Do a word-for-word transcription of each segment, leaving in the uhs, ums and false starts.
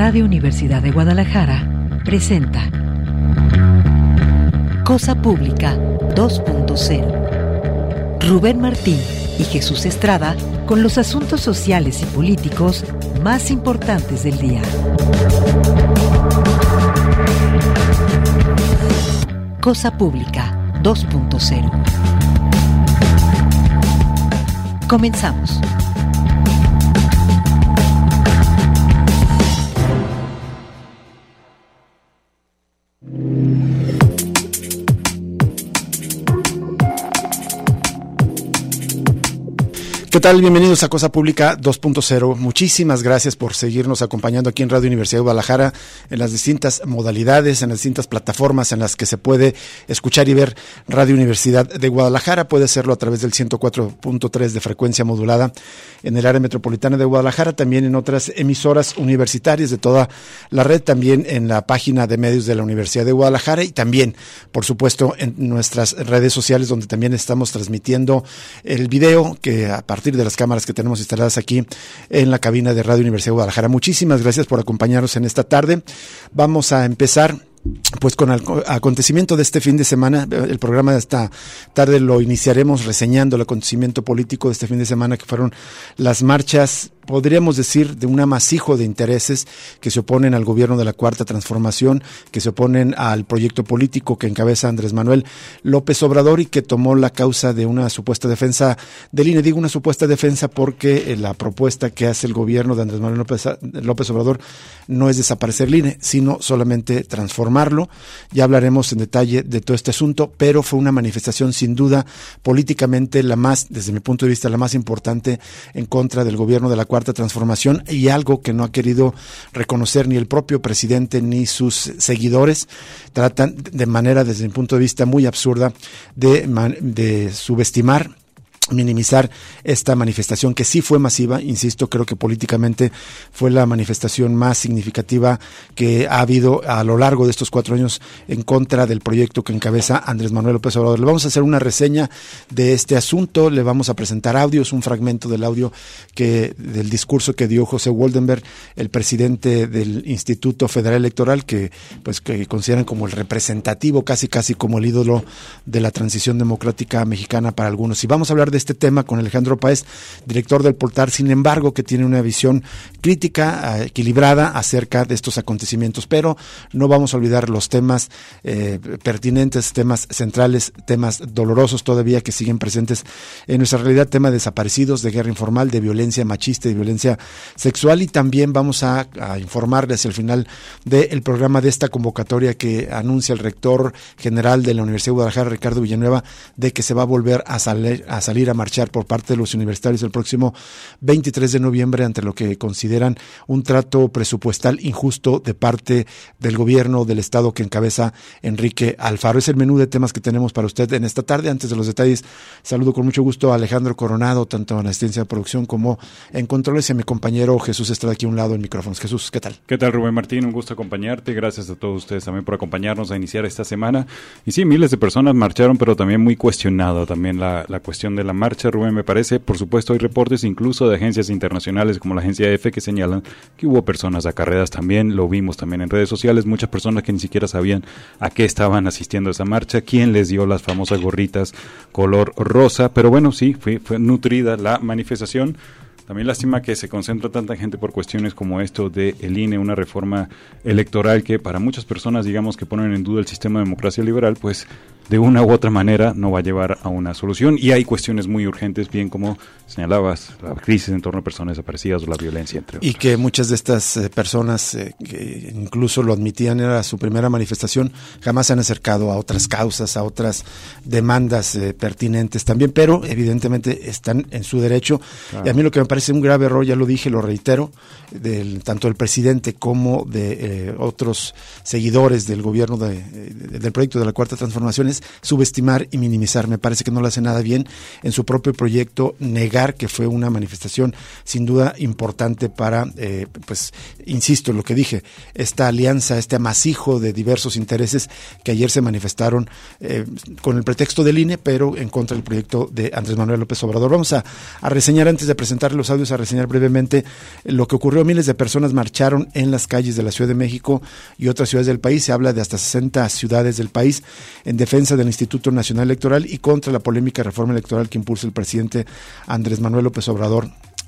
Radio Universidad de Guadalajara presenta Cosa Pública dos punto cero. Rubén Martín y Jesús Estrada con los asuntos sociales y políticos más importantes del día. Cosa Pública dos punto cero. Comenzamos. ¿Qué tal? Bienvenidos a Cosa Pública dos punto cero. Muchísimas gracias por seguirnos acompañando aquí en Radio Universidad de Guadalajara en las distintas modalidades, en las distintas plataformas en las que se puede escuchar y ver Radio Universidad de Guadalajara. Puede hacerlo a través del ciento cuatro punto tres de frecuencia modulada en el área metropolitana de Guadalajara, también en otras emisoras universitarias de toda la red, también en la página de medios de la Universidad de Guadalajara y también, por supuesto, en nuestras redes sociales donde también estamos transmitiendo el video que a partir de las cámaras que tenemos instaladas aquí en la cabina de Radio Universidad de Guadalajara. Muchísimas gracias por acompañarnos en esta tarde. Vamos a empezar pues con el acontecimiento de este fin de semana. El programa de esta tarde lo iniciaremos reseñando el acontecimiento político de este fin de semana, que fueron las marchas, podríamos decir, de un amasijo de intereses que se oponen al gobierno de la Cuarta Transformación, que se oponen al proyecto político que encabeza Andrés Manuel López Obrador y que tomó la causa de una supuesta defensa del I N E. Digo una supuesta defensa porque la propuesta que hace el gobierno de Andrés Manuel López, López Obrador no es desaparecer el I N E, sino solamente transformarlo. Ya hablaremos en detalle de todo este asunto, pero fue una manifestación sin duda políticamente la más, desde mi punto de vista, la más importante en contra del gobierno de la Cuarta Transformación, y algo que no ha querido reconocer ni el propio presidente ni sus seguidores. Tratan de manera, desde mi punto de vista, muy absurda de, de subestimar, minimizar esta manifestación que sí fue masiva. Insisto, creo que políticamente fue la manifestación más significativa que ha habido a lo largo de estos cuatro años en contra del proyecto que encabeza Andrés Manuel López Obrador. Le vamos a hacer una reseña de este asunto, le vamos a presentar audios, un fragmento del audio que del discurso que dio José Woldenberg, el presidente del Instituto Federal Electoral, que pues que consideran como el representativo, casi casi como el ídolo de la transición democrática mexicana para algunos. Y vamos a hablar de este tema con Alejandro Páez, director del Portal, sin embargo, que tiene una visión crítica, equilibrada acerca de estos acontecimientos, pero no vamos a olvidar los temas eh, pertinentes, temas centrales, temas dolorosos todavía que siguen presentes en nuestra realidad, tema de desaparecidos, de guerra informal, de violencia machista y de violencia sexual, y también vamos a, a informarles al final del programa de esta convocatoria que anuncia el rector general de la Universidad de Guadalajara, Ricardo Villanueva, de que se va a volver a salir, a salir a marchar por parte de los universitarios el próximo veintitrés de noviembre ante lo que consideran un trato presupuestal injusto de parte del gobierno del estado que encabeza Enrique Alfaro. Es el menú de temas que tenemos para usted en esta tarde. Antes de los detalles, saludo con mucho gusto a Alejandro Coronado, tanto en asistencia de producción como en controles, y a mi compañero Jesús Estrada aquí a un lado en micrófonos. Jesús, ¿qué tal? ¿Qué tal, Rubén Martín? Un gusto acompañarte. Gracias a todos ustedes también por acompañarnos a iniciar esta semana. Y sí, miles de personas marcharon, pero también muy cuestionado también la, la cuestión de la marcha, Rubén, me parece. Por supuesto, hay reportes incluso de agencias internacionales como la agencia EFE que señalan que hubo personas acarreadas también. Lo vimos también en redes sociales, muchas personas que ni siquiera sabían a qué estaban asistiendo a esa marcha, quién les dio las famosas gorritas color rosa, pero bueno, sí, fue, fue nutrida la manifestación. También lástima que se concentra tanta gente por cuestiones como esto de el I N E, una reforma electoral que para muchas personas, digamos, que ponen en duda el sistema de democracia liberal, pues de una u otra manera no va a llevar a una solución. Y hay cuestiones muy urgentes, bien como señalabas, la crisis en torno a personas desaparecidas o la violencia, entre otras. Y que muchas de estas eh, personas, eh, que incluso lo admitían, era su primera manifestación, jamás se han acercado a otras causas, a otras demandas eh, pertinentes también, pero evidentemente están en su derecho. Claro. Y a mí lo que me parece un grave error, ya lo dije, lo reitero, del, tanto del presidente como de eh, otros seguidores del gobierno de, de, del proyecto de la Cuarta Transformación, es es subestimar y minimizar. Me parece que no lo hace nada bien en su propio proyecto, negar que fue una manifestación sin duda importante para, eh, pues, insisto en lo que dije, esta alianza, este amasijo de diversos intereses que ayer se manifestaron eh, con el pretexto del I N E, pero en contra del proyecto de Andrés Manuel López Obrador. Vamos a, a reseñar, antes de presentar los audios, a reseñar brevemente lo que ocurrió. Miles de personas marcharon en las calles de la Ciudad de México y otras ciudades del país. Se habla de hasta sesenta ciudades del país en defensa del Instituto Nacional Electoral y contra la polémica reforma electoral que impulsa el presidente Andrés Manuel López Obrador.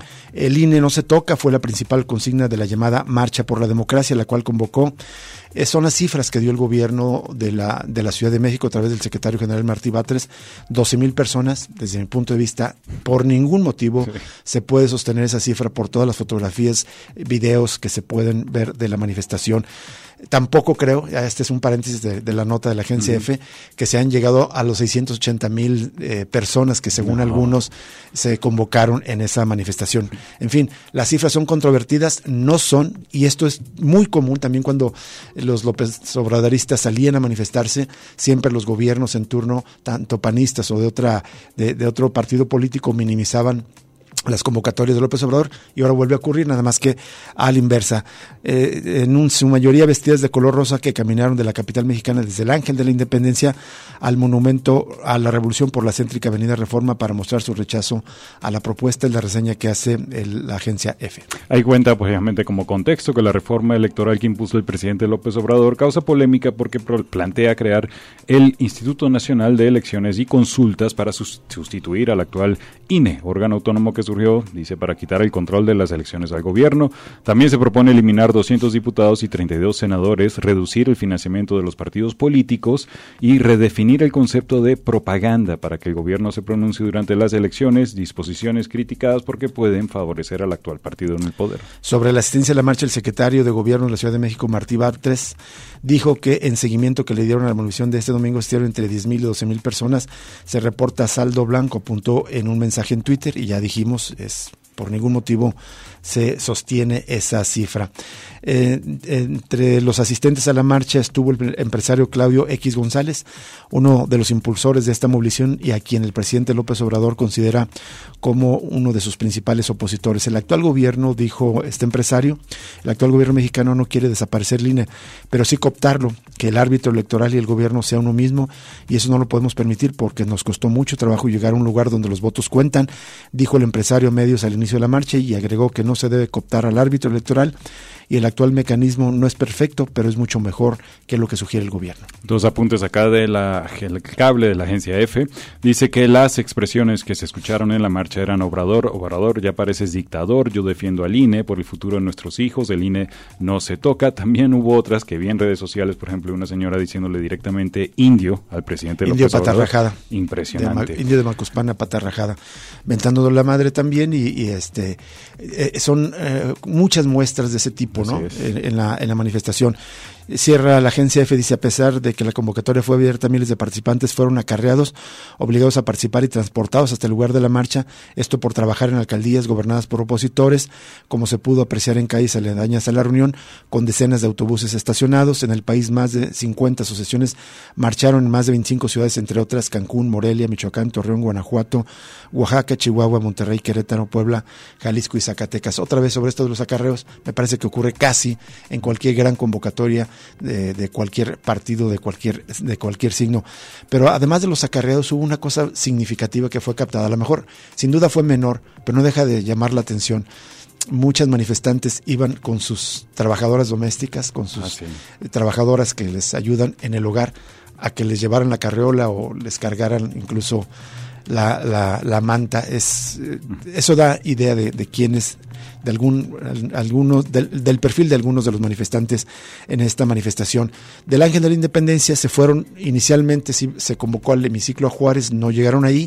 El I N E no se toca fue la principal consigna de la llamada Marcha por la Democracia, la cual convocó. Eh, son las cifras que dio el gobierno de la, de la Ciudad de México a través del secretario general Martí Batres. doce mil personas, desde mi punto de vista, por ningún motivo sí. se puede sostener esa cifra por todas las fotografías, videos que se pueden ver de la manifestación. Tampoco creo, este es un paréntesis de, de la nota de la agencia uh-huh. F, que se han llegado a los seiscientos ochenta mil eh, personas que según no. algunos se convocaron en esa manifestación. En fin, las cifras son controvertidas, no son, y esto es muy común también cuando los López Obradoristas salían a manifestarse, siempre los gobiernos en turno, tanto panistas o de otra de, de otro partido político, minimizaban las convocatorias de López Obrador, y ahora vuelve a ocurrir, nada más que a la inversa. Eh, en un, su mayoría vestidas de color rosa, que caminaron de la capital mexicana desde el Ángel de la Independencia al monumento a la Revolución por la céntrica Avenida Reforma para mostrar su rechazo a la propuesta. Es la reseña que hace el, la agencia F. Ahí cuenta, pues, obviamente, como contexto, que la reforma electoral que impuso el presidente López Obrador causa polémica porque plantea crear el Instituto Nacional de Elecciones y Consultas para sustituir al actual I N E, órgano autónomo que surgió, dice, para quitar el control de las elecciones al gobierno. También se propone eliminar doscientos diputados y treinta y dos senadores, reducir el financiamiento de los partidos políticos y redefinir el concepto de propaganda para que el gobierno se pronuncie durante las elecciones, disposiciones criticadas porque pueden favorecer al actual partido en el poder. Sobre la asistencia a la marcha, el secretario de Gobierno de la Ciudad de México, Martí Batres, dijo que en seguimiento que le dieron a la movilización de este domingo estuvieron entre diez mil y doce mil personas. Se reporta saldo blanco, apuntó en un mensaje en Twitter, y ya dijimos, es por ningún motivo se sostiene esa cifra. Eh, entre los asistentes a la marcha estuvo el empresario Claudio X González, uno de los impulsores de esta movilización y a quien el presidente López Obrador considera como uno de sus principales opositores. El actual gobierno, dijo este empresario, el actual gobierno mexicano no quiere desaparecer el I N E, pero sí cooptarlo, que el árbitro electoral y el gobierno sea uno mismo, y eso no lo podemos permitir porque nos costó mucho trabajo llegar a un lugar donde los votos cuentan, dijo el empresario a medios al inicio de la marcha, y agregó que no se debe cooptar al árbitro electoral y el actual mecanismo no es perfecto, pero es mucho mejor que lo que sugiere el gobierno. Dos apuntes acá de la el cable de la agencia F. Dice que las expresiones que se escucharon en la marcha eran Obrador, Obrador, ya pareces dictador, yo defiendo al I N E por el futuro de nuestros hijos, el I N E no se toca. También hubo otras que vi en redes sociales, por ejemplo, una señora diciéndole directamente indio al presidente indio López Obrador. Indio patarrajada. Impresionante. De, indio de Macuspana patarrajada. Ventando la madre también, y, y este eh, son eh, muchas muestras de ese tipo, ¿no? En, en, la, en la manifestación. Cierra la agencia F, dice, a pesar de que la convocatoria fue abierta, miles de participantes fueron acarreados, obligados a participar y transportados hasta el lugar de la marcha, esto por trabajar en alcaldías gobernadas por opositores, como se pudo apreciar en calles aledañas a la reunión, con decenas de autobuses estacionados. En el país, más de cincuenta asociaciones marcharon en más de veinticinco ciudades, entre otras Cancún, Morelia, Michoacán, Torreón, Guanajuato, Oaxaca, Chihuahua, Monterrey, Querétaro, Puebla, Jalisco y Zacatecas. Otra vez sobre esto de los acarreos, me parece que ocurre casi en cualquier gran convocatoria De, de cualquier partido, de cualquier de cualquier signo. Pero además de los acarreados, hubo una cosa significativa que fue captada. A lo mejor, sin duda fue menor, pero no deja de llamar la atención. Muchas manifestantes iban con sus trabajadoras domésticas, con sus ah, sí. trabajadoras que les ayudan en el hogar, a que les llevaran la carriola o les cargaran incluso la, la, la manta. Es, eso da idea de, de quiénes, de algún, algunos, del, del perfil de algunos de los manifestantes en esta manifestación. Del Ángel de la Independencia se fueron, inicialmente sí, se convocó al hemiciclo a Juárez, no llegaron ahí.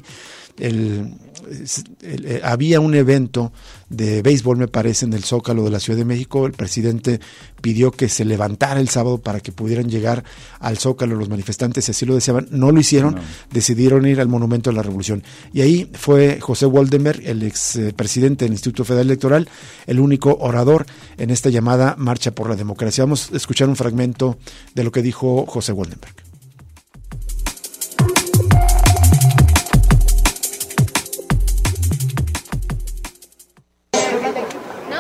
El, el, el, había un evento de béisbol, me parece, en el Zócalo de la Ciudad de México. El presidente pidió que se levantara el sábado para que pudieran llegar al Zócalo los manifestantes, si así lo deseaban. No lo hicieron, no. Decidieron ir al Monumento de la Revolución. Y ahí fue José Waldenberg, el ex presidente del Instituto Federal Electoral, el único orador en esta llamada Marcha por la Democracia. Vamos a escuchar un fragmento de lo que dijo José Waldenberg.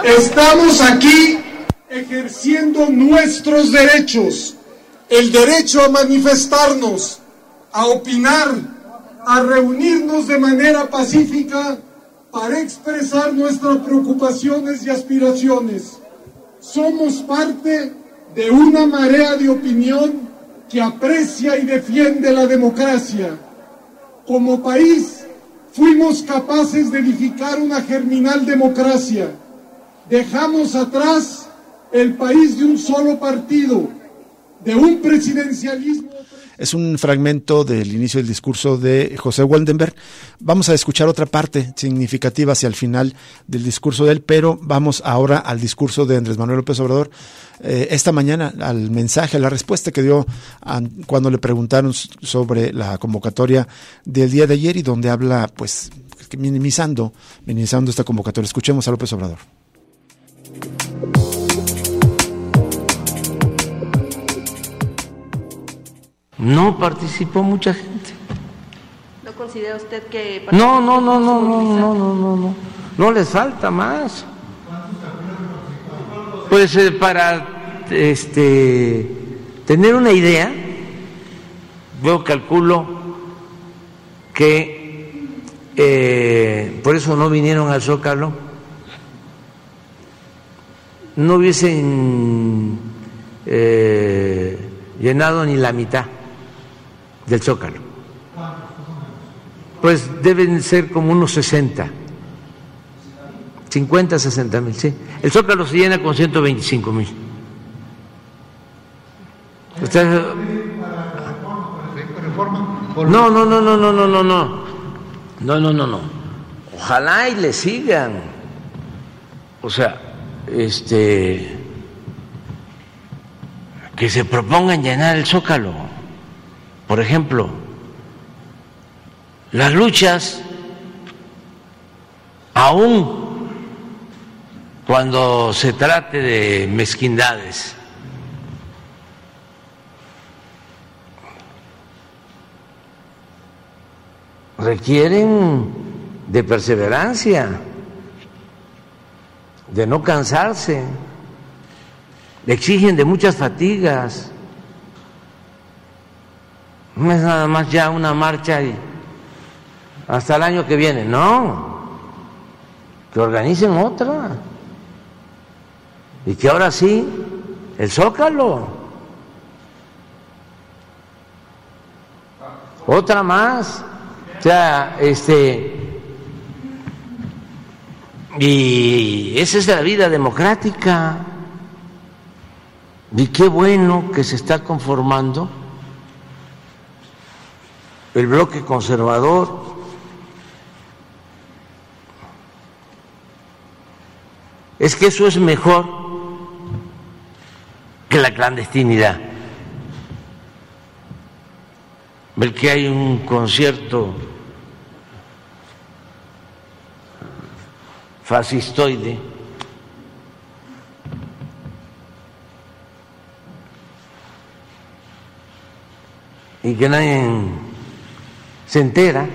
Estamos aquí ejerciendo nuestros derechos, el derecho a manifestarnos, a opinar, a reunirnos de manera pacífica para expresar nuestras preocupaciones y aspiraciones. Somos parte de una marea de opinión que aprecia y defiende la democracia. Como país, fuimos capaces de edificar una germinal democracia. Dejamos atrás el país de un solo partido, de un presidencialismo. Es un fragmento del inicio del discurso de José Waldenberg. Vamos a escuchar otra parte significativa hacia el final del discurso de él, pero vamos ahora al discurso de Andrés Manuel López Obrador. Eh, esta mañana, al mensaje, a la respuesta que dio a, cuando le preguntaron sobre la convocatoria del día de ayer y donde habla, pues, minimizando, minimizando esta convocatoria. Escuchemos a López Obrador. No participó mucha gente. ¿No considera usted que...? No, no, no, no, no, no, no, no, no. No les falta más. Pues eh, para este tener una idea, yo calculo que eh, por eso no vinieron al Zócalo, no hubiesen eh, llenado ni la mitad del Zócalo. Pues deben ser como unos sesenta, cincuenta, sesenta mil, sí. El Zócalo se llena con ciento veinticinco mil. Usted... No, no, no, no, no, no, no, no, no, no, no, no. Ojalá y le sigan. O sea, este, que se propongan llenar el Zócalo. Por ejemplo, las luchas, aún cuando se trate de mezquindades, requieren de perseverancia, de no cansarse, exigen de muchas fatigas. No es nada más ya una marcha y hasta el año que viene, no, que organicen otra y que ahora sí, el Zócalo, otra más, o sea, este, y esa es la vida democrática, y qué bueno que se está conformando el bloque conservador. Es que eso es mejor que la clandestinidad. Ver que hay un concierto fascistoide y que nadie se entera,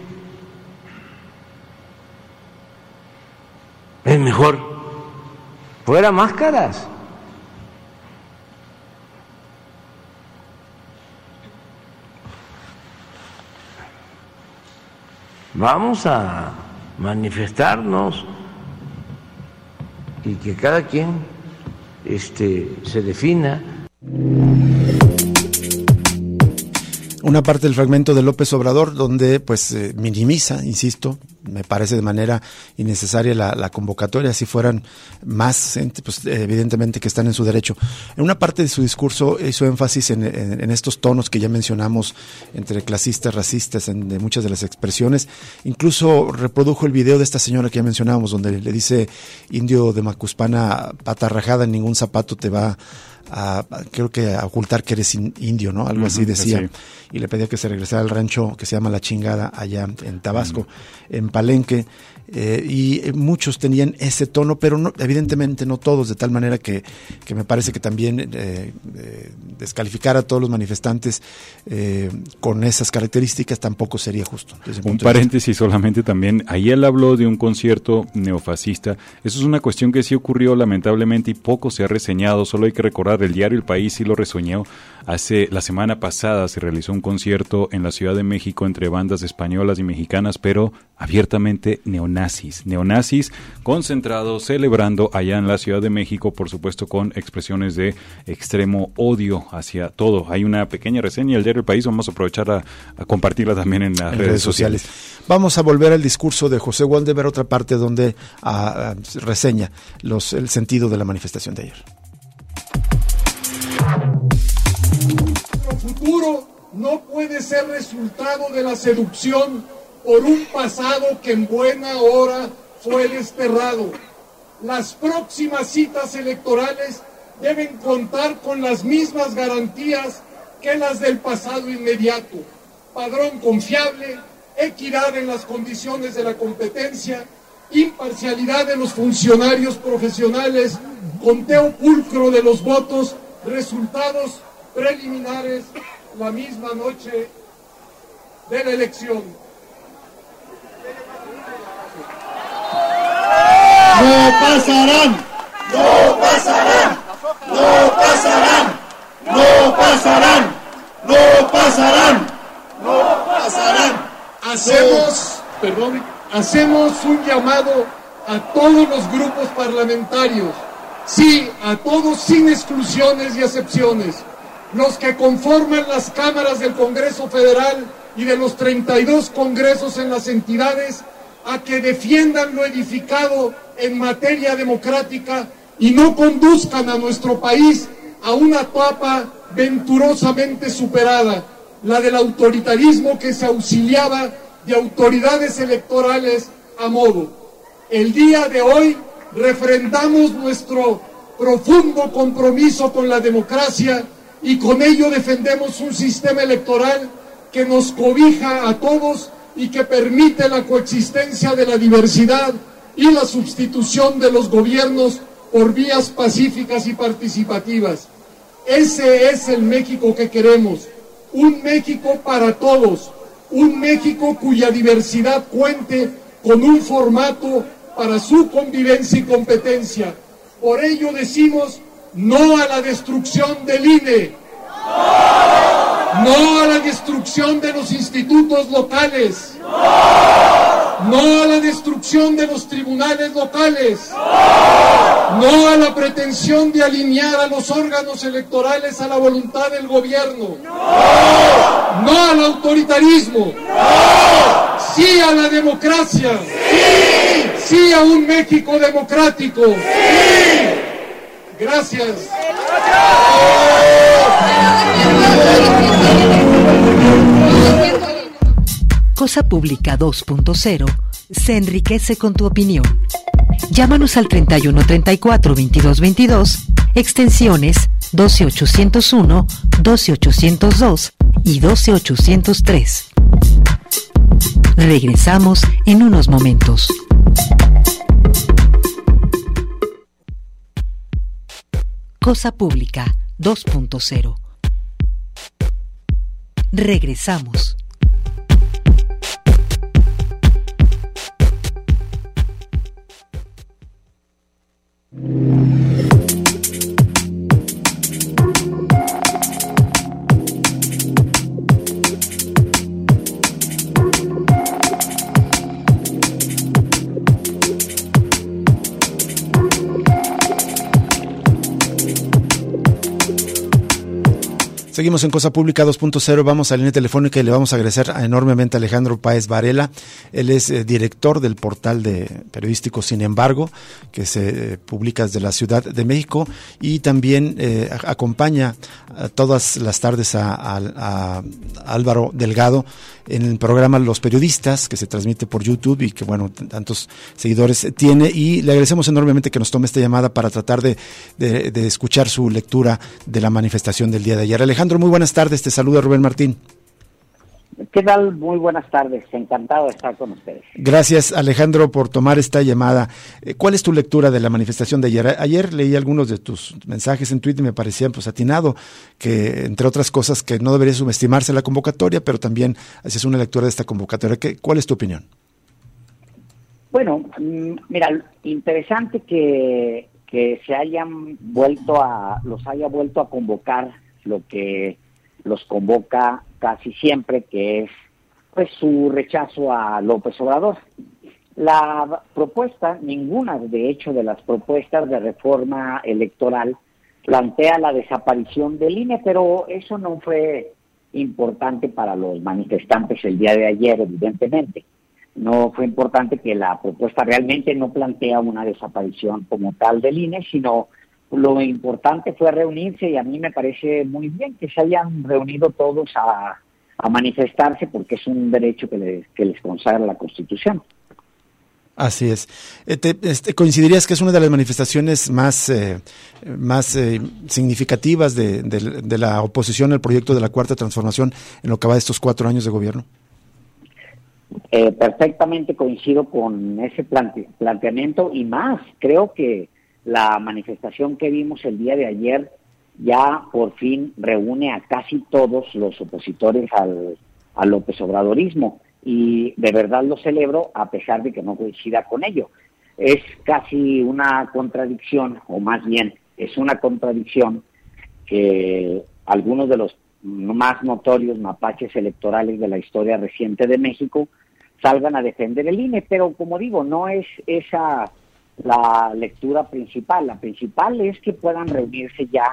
es mejor fuera máscaras. Vamos a manifestarnos y que cada quien este, se defina. Una parte del fragmento de López Obrador donde pues eh, minimiza, insisto, me parece de manera innecesaria la, la convocatoria, si fueran más, pues evidentemente que están en su derecho. En una parte de su discurso hizo énfasis en, en, en estos tonos que ya mencionamos entre clasistas, racistas, en, de muchas de las expresiones. Incluso reprodujo el video de esta señora que ya mencionábamos, donde le dice: indio de Macuspana, pata rajada, en ningún zapato te va a, creo que a ocultar que eres indio, ¿no? Algo así decía. Sí. Y le pedía que se regresara al rancho que se llama La Chingada, allá en Tabasco. Uh-huh. En Palenque, eh, y muchos tenían ese tono, pero no, evidentemente no todos, de tal manera que, que me parece que también eh, eh, descalificar a todos los manifestantes eh, con esas características tampoco sería justo. Un paréntesis solamente también, ahí él habló de un concierto neofascista. Eso es una cuestión que sí ocurrió lamentablemente y poco se ha reseñado. Solo hay que recordar, el diario El País sí lo reseñó. Hace la semana pasada se realizó un concierto en la Ciudad de México entre bandas españolas y mexicanas, pero abiertamente neonazis, neonazis concentrados, celebrando allá en la Ciudad de México, por supuesto con expresiones de extremo odio hacia todo. Hay una pequeña reseña del diario El País, vamos a aprovechar a, a compartirla también en las en redes, redes sociales. sociales. Vamos a volver al discurso de José Waldemar, otra parte donde a, a, reseña los, el sentido de la manifestación de ayer. Nuestro futuro no puede ser resultado de la seducción por un pasado que en buena hora fue desterrado. Las próximas citas electorales deben contar con las mismas garantías que las del pasado inmediato: padrón confiable, equidad en las condiciones de la competencia, imparcialidad de los funcionarios profesionales, conteo pulcro de los votos, resultados preliminares la misma noche de la elección. No pasarán, no pasarán, no pasarán, no pasarán, no pasarán, no pasarán. Hacemos, perdón, hacemos un llamado a todos los grupos parlamentarios, sí, a todos sin exclusiones y excepciones, los que conforman las cámaras del Congreso Federal y de los treinta y dos congresos en las entidades, a que defiendan lo edificado en materia democrática y no conduzcan a nuestro país a una etapa venturosamente superada, la del autoritarismo que se auxiliaba de autoridades electorales a modo. El día de hoy refrendamos nuestro profundo compromiso con la democracia y con ello defendemos un sistema electoral que nos cobija a todos y que permite la coexistencia de la diversidad y la sustitución de los gobiernos por vías pacíficas y participativas. Ese es el México que queremos, un México para todos, un México cuya diversidad cuente con un formato para su convivencia y competencia. Por ello decimos no a la destrucción del I N E, no a la destrucción de los institutos locales, no a la destrucción de los tribunales locales, no a la pretensión de alinear a los órganos electorales a la voluntad del gobierno, no al autoritarismo, sí a la democracia, sí a un México democrático. Gracias. Cosa Pública dos punto cero se enriquece con tu opinión. Llámanos al treinta y uno treinta y cuatro veintidós veintidós, extensiones doce ochocientos uno, doce ochocientos dos y doce ochocientos tres. Regresamos en unos momentos. Cosa Pública dos punto cero. Regresamos. Seguimos en Cosa Pública dos punto cero, vamos a la línea telefónica y le vamos a agradecer enormemente a Alejandro Páez Varela. Él es eh, director del portal de periodístico Sin Embargo, que se eh, publica desde la Ciudad de México, y también eh, acompaña a todas las tardes a, a, a Álvaro Delgado en el programa Los Periodistas, que se transmite por YouTube y que, bueno, t- tantos seguidores tiene, y le agradecemos enormemente que nos tome esta llamada para tratar de, de, de escuchar su lectura de la manifestación del día de ayer. Alejandro, muy buenas tardes, te saluda Rubén Martín. ¿Qué tal? Muy buenas tardes, encantado de estar con ustedes. Gracias, Alejandro, por tomar esta llamada. ¿Cuál es tu lectura de la manifestación de ayer? Ayer leí algunos de tus mensajes en Twitter y me parecían pues atinado, que entre otras cosas que no debería subestimarse la convocatoria, pero también haces una lectura de esta convocatoria. ¿Qué, ¿Cuál es tu opinión? Bueno, mira, interesante que, que se hayan vuelto a, los haya vuelto a convocar lo que los convoca casi siempre, que es pues su rechazo a López Obrador. La propuesta, ninguna de hecho de las propuestas de reforma electoral plantea la desaparición del I N E, pero eso no fue importante para los manifestantes el día de ayer, evidentemente. No fue importante que la propuesta realmente no plantea una desaparición como tal del I N E, sino lo importante fue reunirse, y a mí me parece muy bien que se hayan reunido todos a, a manifestarse, porque es un derecho que les, que les consagra la Constitución. Así es. Este, este, ¿Coincidirías que es una de las manifestaciones más, eh, más eh, significativas de, de, de la oposición al proyecto de la Cuarta Transformación en lo que va de estos cuatro años de gobierno? Eh, perfectamente coincido con ese plante, planteamiento y más. Creo que la manifestación que vimos el día de ayer ya por fin reúne a casi todos los opositores al, al López Obradorismo, y de verdad lo celebro a pesar de que no coincida con ello. Es casi una contradicción, o más bien es una contradicción, que algunos de los más notorios mapaches electorales de la historia reciente de México salgan a defender el I N E, pero como digo, no es esa la lectura principal. La principal es que puedan reunirse ya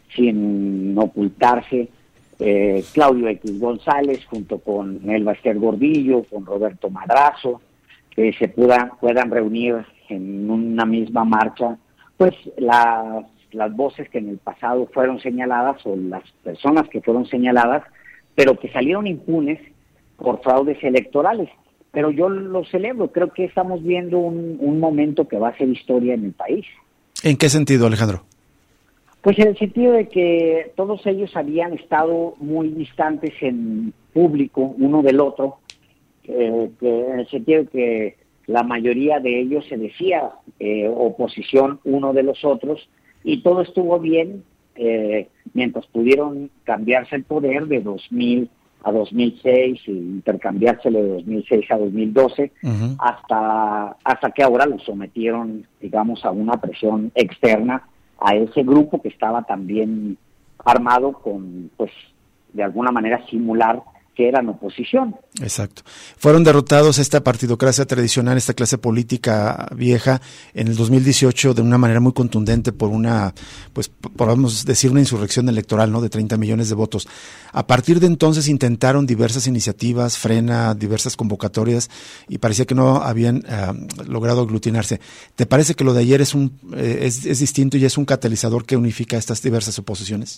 sin ocultarse eh, Claudio X González junto con Elba Ester Gordillo, con Roberto Madrazo, que se puedan, puedan reunir en una misma marcha pues las, las voces que en el pasado fueron señaladas, o las personas que fueron señaladas, pero que salieron impunes por fraudes electorales. Pero yo lo celebro, creo que estamos viendo un, un momento que va a ser historia en el país. ¿En qué sentido, Alejandro? Pues en el sentido de que todos ellos habían estado muy distantes en público uno del otro, eh, que en el sentido de que la mayoría de ellos se decía eh, oposición uno de los otros, y todo estuvo bien eh, mientras pudieron cambiarse el poder de dos mil a dos mil seis, e intercambiárselo de dos mil seis a dos mil doce, uh-huh. hasta, hasta que ahora lo sometieron, digamos, a una presión externa a ese grupo que estaba también armado con, pues, de alguna manera simular que eran oposición. Exacto. Fueron derrotados esta partidocracia tradicional, esta clase política vieja, en el dos mil dieciocho de una manera muy contundente por una, pues podemos decir una insurrección electoral, ¿no?, de treinta millones de votos. A partir de entonces intentaron diversas iniciativas, Frena, diversas convocatorias, y parecía que no habían uh, logrado aglutinarse. ¿Te parece que lo de ayer es un eh, es, es distinto y es un catalizador que unifica estas diversas oposiciones?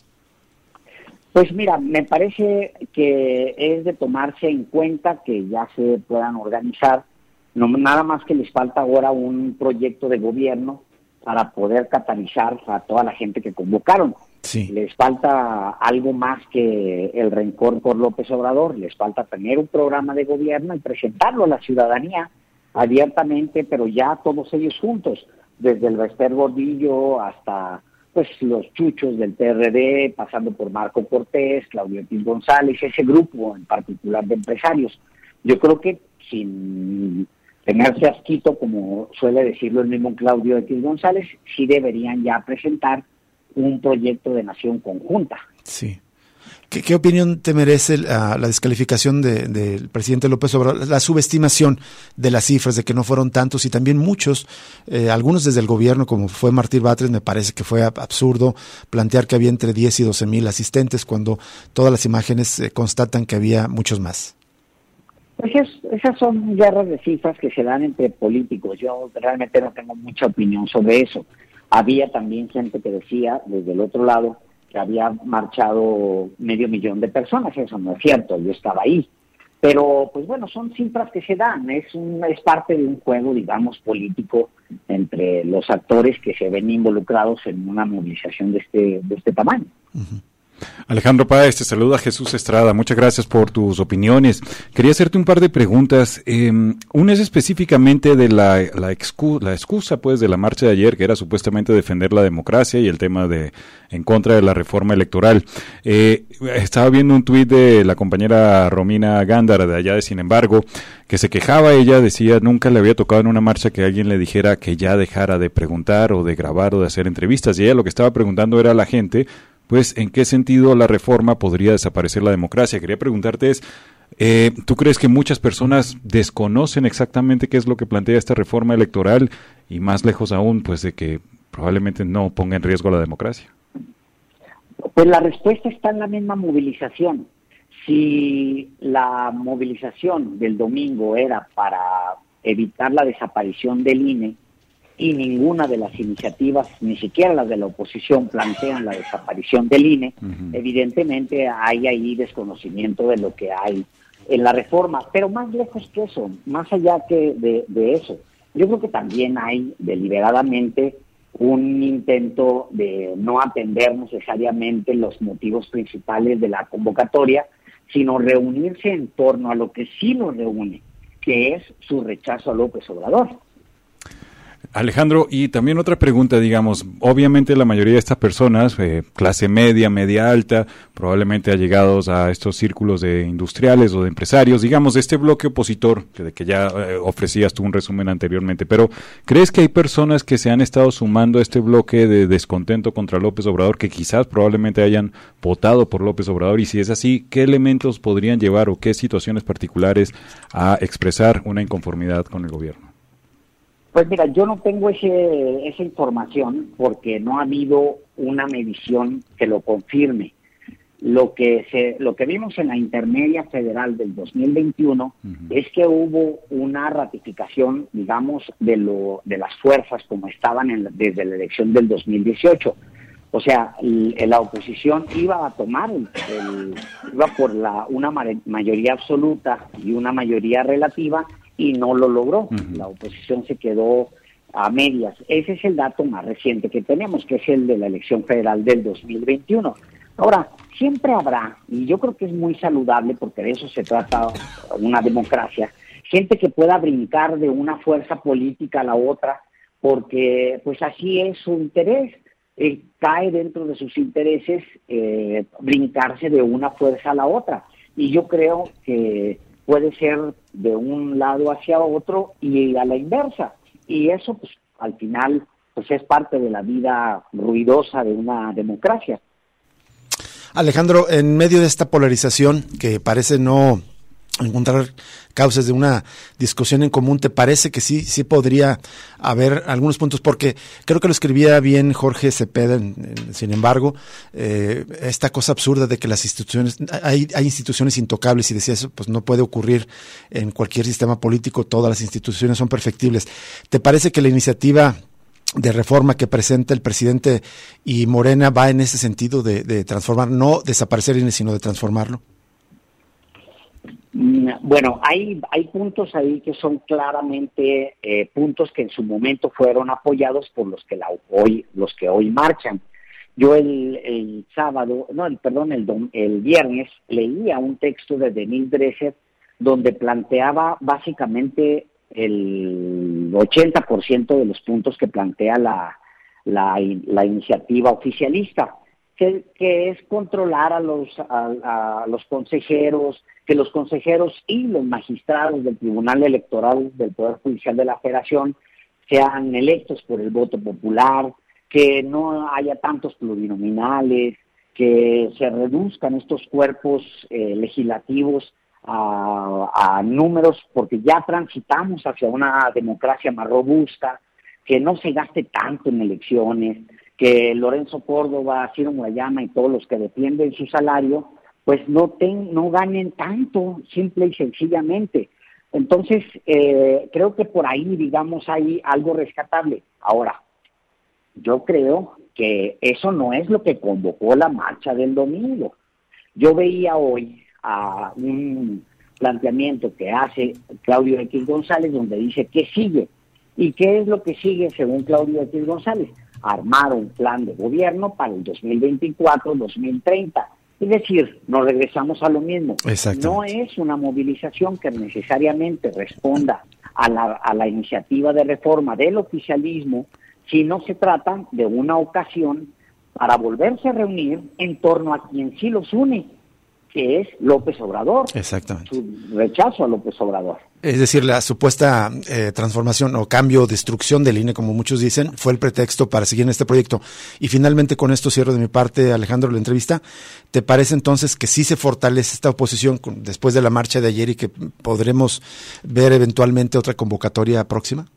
Pues mira, me parece que es de tomarse en cuenta que ya se puedan organizar, no, nada más que les falta ahora un proyecto de gobierno para poder catalizar a toda la gente que convocaron. Sí. Les falta algo más que el rencor por López Obrador, les falta tener un programa de gobierno y presentarlo a la ciudadanía abiertamente, pero ya todos ellos juntos, desde el Bester Gordillo hasta pues los chuchos del P R D, pasando por Marco Cortés, Claudio X González, ese grupo en particular de empresarios. Yo creo que sin tenerse asquito, como suele decirlo el mismo Claudio X González, sí deberían ya presentar un proyecto de nación conjunta. Sí. ¿Qué, qué opinión te merece la, la descalificación del de, de presidente López Obrador, la subestimación de las cifras, de que no fueron tantos, y también muchos, eh, algunos desde el gobierno, como fue Martí Batres? Me parece que fue absurdo plantear que había entre diez y doce mil asistentes cuando todas las imágenes eh, constatan que había muchos más. Pues es, esas son guerras de cifras que se dan entre políticos. Yo realmente no tengo mucha opinión sobre eso. Había también gente que decía, desde el otro lado, que había marchado medio millón de personas. Eso no es cierto, yo estaba ahí. Pero, pues bueno, son cifras que se dan, es, un, es parte de un juego, digamos, político entre los actores que se ven involucrados en una movilización de este, de este tamaño. Uh-huh. Alejandro Páez, te saluda Jesús Estrada, muchas gracias por tus opiniones. Quería hacerte un par de preguntas. Eh, una es específicamente de la, la, excu la excusa pues de la marcha de ayer, que era supuestamente defender la democracia y el tema de en contra de la reforma electoral. Eh, estaba viendo un tuit de la compañera Romina Gándara de allá de Sin embargo, que se quejaba. Ella decía nunca le había tocado en una marcha que alguien le dijera que ya dejara de preguntar o de grabar o de hacer entrevistas, y ella lo que estaba preguntando era a la gente pues en qué sentido la reforma podría desaparecer la democracia. Quería preguntarte es, eh, ¿tú crees que muchas personas desconocen exactamente qué es lo que plantea esta reforma electoral y más lejos aún pues de que probablemente no ponga en riesgo la democracia? Pues la respuesta está en la misma movilización. Si la movilización del domingo era para evitar la desaparición del I N E, y ninguna de las iniciativas, ni siquiera las de la oposición, plantean la desaparición del I N E, uh-huh. Evidentemente hay ahí desconocimiento de lo que hay en la reforma, pero más lejos que eso, más allá que de, de eso, yo creo que también hay deliberadamente un intento de no atender necesariamente los motivos principales de la convocatoria, sino reunirse en torno a lo que sí nos reúne, que es su rechazo a López Obrador. Alejandro, y también otra pregunta, digamos, obviamente la mayoría de estas personas, eh, clase media, media alta, probablemente allegados a estos círculos de industriales o de empresarios, digamos, de este bloque opositor, que, de que ya eh, ofrecías tú un resumen anteriormente, pero ¿crees que hay personas que se han estado sumando a este bloque de descontento contra López Obrador, que quizás probablemente hayan votado por López Obrador? Y si es así, ¿qué elementos podrían llevar o qué situaciones particulares a expresar una inconformidad con el gobierno? Pues mira, yo no tengo ese, esa información porque no ha habido una medición que lo confirme. Lo que se, lo que vimos en la intermedia federal del dos mil veintiuno uh-huh. es que hubo una ratificación, digamos, de lo de las fuerzas como estaban en, desde la elección del dos mil dieciocho. O sea, el, la oposición iba a tomar, el, el, iba por la una mayoría absoluta y una mayoría relativa, y no lo logró. Uh-huh. La oposición se quedó a medias. Ese es el dato más reciente que tenemos, que es el de la elección federal del dos mil veintiuno. Ahora, siempre habrá, y yo creo que es muy saludable, porque de eso se trata una democracia, gente que pueda brincar de una fuerza política a la otra, porque pues así es su interés. Eh, cae dentro de sus intereses eh, brincarse de una fuerza a la otra. Y yo creo que puede ser de un lado hacia otro y a la inversa. Y eso, pues, al final, pues es parte de la vida ruidosa de una democracia. Alejandro, en medio de esta polarización que parece no encontrar causas de una discusión en común, ¿te parece que sí sí podría haber algunos puntos? Porque creo que lo escribía bien Jorge Cepeda, en, en, sin embargo, eh, esta cosa absurda de que las instituciones, hay, hay instituciones intocables, y decía eso, pues no puede ocurrir en cualquier sistema político, todas las instituciones son perfectibles. ¿Te parece que la iniciativa de reforma que presenta el presidente y Morena va en ese sentido de, de transformar, no desaparecer, sino de transformarlo? Bueno, hay hay puntos ahí que son claramente eh, puntos que en su momento fueron apoyados por los que la hoy los que hoy marchan. Yo el, el sábado, no, el, perdón, el, el viernes leía un texto de Denise Dresser donde planteaba básicamente el ochenta por ciento de los puntos que plantea la la, la iniciativa oficialista, que, que es controlar a los a, a los consejeros, que los consejeros y los magistrados del Tribunal Electoral del Poder Judicial de la Federación sean electos por el voto popular, que no haya tantos plurinominales, que se reduzcan estos cuerpos eh, legislativos a, a números, porque ya transitamos hacia una democracia más robusta, que no se gaste tanto en elecciones, que Lorenzo Córdoba, Ciro Murayama y todos los que defienden su salario pues no ten, no ganen tanto, simple y sencillamente. Entonces, eh, creo que por ahí, digamos, hay algo rescatable. Ahora, yo creo que eso no es lo que convocó la marcha del domingo. Yo veía hoy a un planteamiento que hace Claudio X González, donde dice, ¿qué sigue? ¿Y qué es lo que sigue según Claudio X González? armar un plan de gobierno para el dos mil veinticuatro dos mil treinta. Es decir, nos regresamos a lo mismo. No es una movilización que necesariamente responda a la, a la iniciativa de reforma del oficialismo, sino se trata de una ocasión para volverse a reunir en torno a quien sí los une, que es López Obrador. Exactamente. Su rechazo a López Obrador. Es decir, la supuesta eh, transformación o cambio, destrucción del I N E, como muchos dicen, fue el pretexto para seguir en este proyecto. Y finalmente, con esto cierro de mi parte, Alejandro, la entrevista. ¿Te parece entonces que sí se fortalece esta oposición con, después de la marcha de ayer y que podremos ver eventualmente otra convocatoria próxima?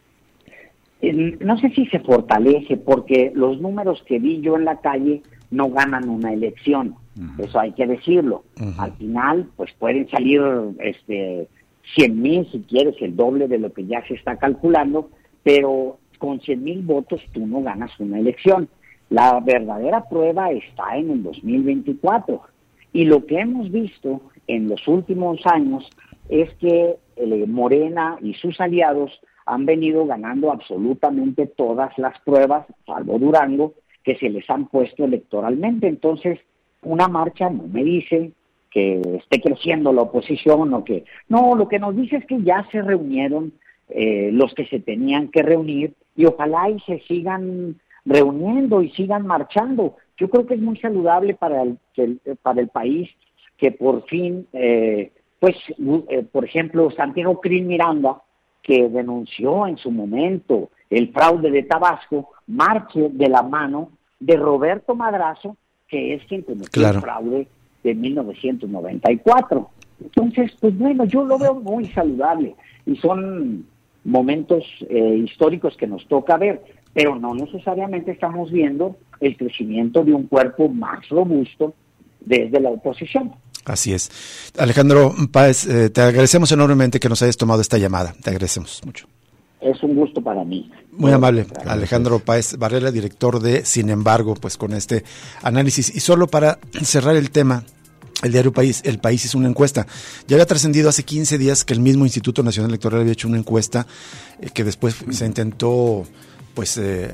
No sé si se fortalece, porque los números que vi yo en la calle no ganan una elección. Uh-huh. Eso hay que decirlo. Uh-huh. Al final, pues pueden salir este cien mil, si quieres, el doble de lo que ya se está calculando, pero con cien mil votos tú no ganas una elección. La verdadera prueba está en el dos mil veinticuatro. Y lo que hemos visto en los últimos años es que eh, Morena y sus aliados han venido ganando absolutamente todas las pruebas, salvo Durango, que se les han puesto electoralmente. Entonces, una marcha no me dice que esté creciendo la oposición o que... No, lo que nos dice es que ya se reunieron eh, los que se tenían que reunir y ojalá y se sigan reuniendo y sigan marchando. Yo creo que es muy saludable para el, que, para el país que por fin, eh, pues, eh, por ejemplo, Santiago Krill Miranda, que denunció en su momento el fraude de Tabasco, marche de la mano de Roberto Madrazo, que es quien cometió claro. el fraude de mil novecientos noventa y cuatro. Entonces, pues bueno, yo lo veo muy saludable y son momentos eh, históricos que nos toca ver, pero no necesariamente estamos viendo el crecimiento de un cuerpo más robusto desde la oposición. Así es. Alejandro Páez, eh, te agradecemos enormemente que nos hayas tomado esta llamada. Te agradecemos mucho. Es un gusto para mí. Muy amable. Alejandro Páez Barrera, director de Sin embargo, pues con este análisis. Y solo para cerrar el tema, el diario País, El País hizo una encuesta. Ya había trascendido hace quince días que el mismo Instituto Nacional Electoral había hecho una encuesta eh, que después se intentó pues eh,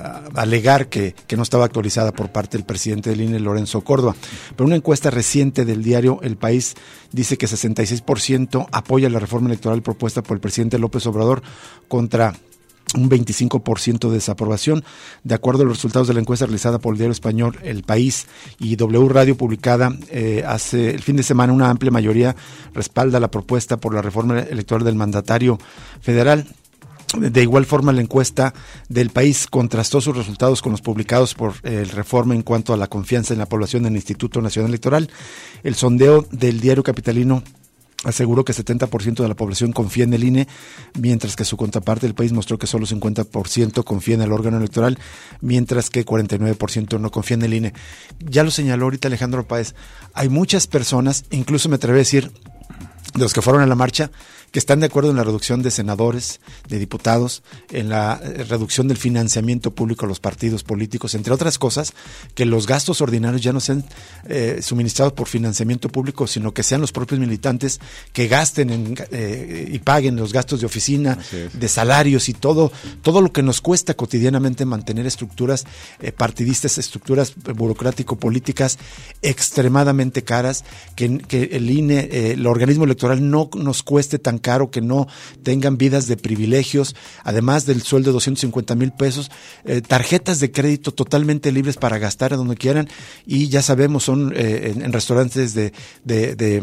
alegar que, que no estaba actualizada por parte del presidente del I N E, Lorenzo Córdoba. Pero una encuesta reciente del diario El País dice que sesenta y seis por ciento apoya la reforma electoral propuesta por el presidente López Obrador contra un veinticinco por ciento de desaprobación. De acuerdo a los resultados de la encuesta realizada por el diario español El País y W Radio, publicada eh, hace el fin de semana, una amplia mayoría respalda la propuesta por la reforma electoral del mandatario federal. De igual forma, la encuesta del País contrastó sus resultados con los publicados por el Reforma en cuanto a la confianza en la población del Instituto Nacional Electoral. El sondeo del diario capitalino aseguró que setenta por ciento de la población confía en el I N E, mientras que su contraparte del País mostró que solo cincuenta por ciento confía en el órgano electoral, mientras que cuarenta y nueve por ciento no confía en el I N E. Ya lo señaló ahorita Alejandro Páez, hay muchas personas, incluso me atrevo a decir, de los que fueron a la marcha, que están de acuerdo en la reducción de senadores, de diputados, en la reducción del financiamiento público a los partidos políticos, entre otras cosas, que los gastos ordinarios ya no sean eh, suministrados por financiamiento público, sino que sean los propios militantes que gasten en, eh, y paguen los gastos de oficina, de salarios y todo, todo lo que nos cuesta cotidianamente mantener estructuras eh, partidistas, estructuras burocrático-políticas extremadamente caras, que, que el I N E, eh, el organismo electoral no nos cueste tan caro, que no tengan vidas de privilegios, además del sueldo de doscientos cincuenta mil pesos, eh, tarjetas de crédito totalmente libres para gastar a donde quieran, y ya sabemos, son eh, en, en restaurantes de, de, de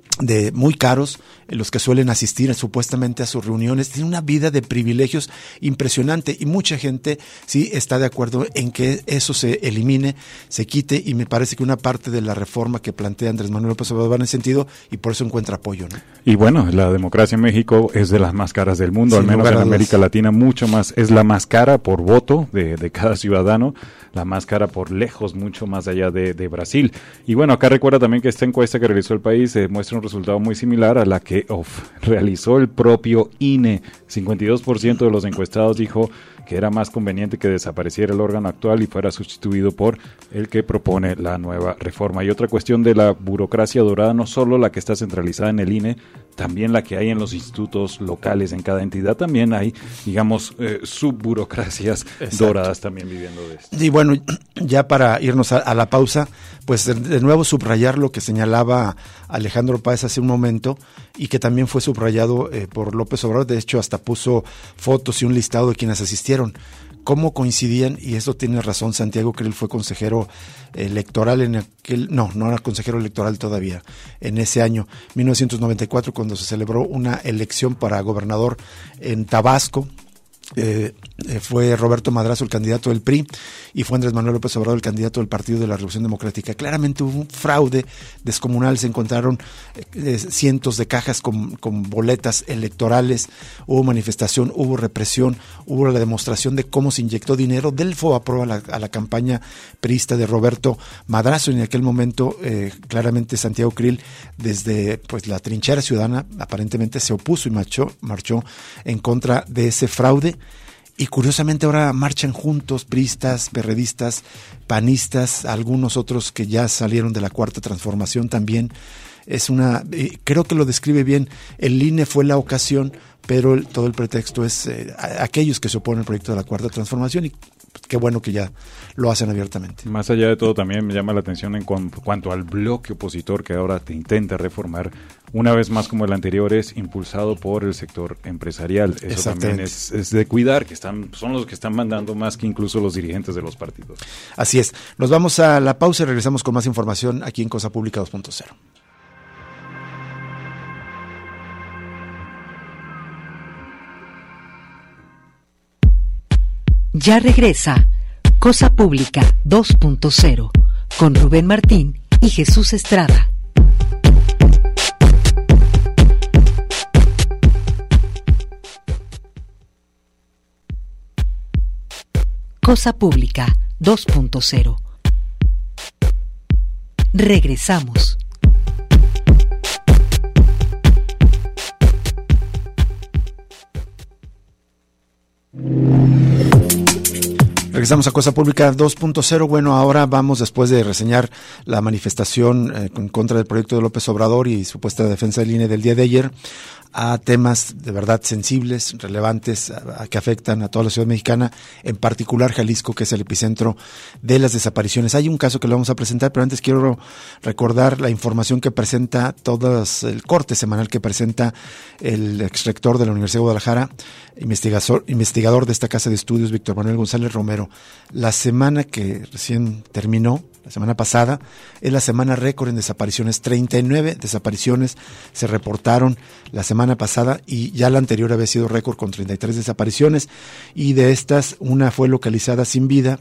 de muy caros, los que suelen asistir supuestamente a sus reuniones, tienen una vida de privilegios impresionante, y mucha gente sí está de acuerdo en que eso se elimine, se quite, y me parece que una parte de la reforma que plantea Andrés Manuel López Obrador va en ese sentido, y por eso encuentra apoyo, ¿no? Y bueno, la democracia en México es de las más caras del mundo, Sin al menos en América dudas. Latina, mucho más, es la más cara por voto de, de cada ciudadano, la más cara por lejos, mucho más allá de, de Brasil. Y bueno, acá recuerda también que esta encuesta que realizó El País eh, muestra un resultado muy similar a la que of, realizó el propio I N E. cincuenta y dos por ciento de los encuestados dijo que era más conveniente que desapareciera el órgano actual y fuera sustituido por el que propone la nueva reforma. Y otra cuestión de la burocracia dorada, no solo la que está centralizada en el I N E, también la que hay en los institutos locales, en cada entidad también hay, digamos, eh, subburocracias Exacto. doradas también viviendo de esto. Y bueno, ya para irnos a, a la pausa, pues de, de nuevo subrayar lo que señalaba Alejandro Páez hace un momento y que también fue subrayado eh, por López Obrador, de hecho hasta puso fotos y un listado de quienes asistieron. Cómo coincidían, y eso tiene razón Santiago Krill, fue consejero electoral en aquel, no, no era consejero electoral todavía, en ese año, mil novecientos noventa y cuatro, cuando se celebró una elección para gobernador en Tabasco. Eh, eh, fue Roberto Madrazo el candidato del P R I y fue Andrés Manuel López Obrador el candidato del Partido de la Revolución Democrática. Claramente hubo un fraude descomunal, se encontraron eh, cientos de cajas con, con boletas electorales, hubo manifestación, hubo represión, hubo la demostración de cómo se inyectó dinero del FOBAPRO a la, a la campaña priista de Roberto Madrazo. En aquel momento eh, claramente Santiago Krill, desde pues la trinchera ciudadana, aparentemente se opuso y marchó, marchó en contra de ese fraude. Y curiosamente ahora marchan juntos priistas, perredistas, panistas, algunos otros que ya salieron de la Cuarta Transformación también. Es una, eh, creo que lo describe bien, el I N E fue la ocasión, pero el, todo el pretexto es eh, a, aquellos que se oponen al proyecto de la Cuarta Transformación, y qué bueno que ya lo hacen abiertamente. Más allá de todo, también me llama la atención en cu- cuanto al bloque opositor que ahora te intenta reformar, una vez más como el anterior, es impulsado por el sector empresarial. Eso también es, es de cuidar, que están son los que están mandando más que incluso los dirigentes de los partidos. Así es. Nos vamos a la pausa y regresamos con más información aquí en Cosa Pública dos punto cero. Ya regresa Cosa Pública dos punto cero con Rubén Martín y Jesús Estrada. Cosa Pública dos punto cero. Regresamos. Regresamos a Cosa Pública dos punto cero. Bueno, ahora vamos, después de reseñar la manifestación eh, en contra del proyecto de López Obrador y supuesta defensa del I N E del día de ayer, a temas de verdad sensibles, relevantes, a, a que afectan a toda la ciudad mexicana, en particular Jalisco, que es el epicentro de las desapariciones. Hay un caso que lo vamos a presentar, pero antes quiero recordar la información que presenta, todos, el corte semanal que presenta el exrector de la Universidad de Guadalajara, investigador, investigador de esta casa de estudios, Víctor Manuel González Romero. La semana que recién terminó, la semana pasada, es la semana récord en desapariciones. treinta y nueve desapariciones se reportaron la semana pasada y ya la anterior había sido récord con treinta y tres desapariciones, y de estas una fue localizada sin vida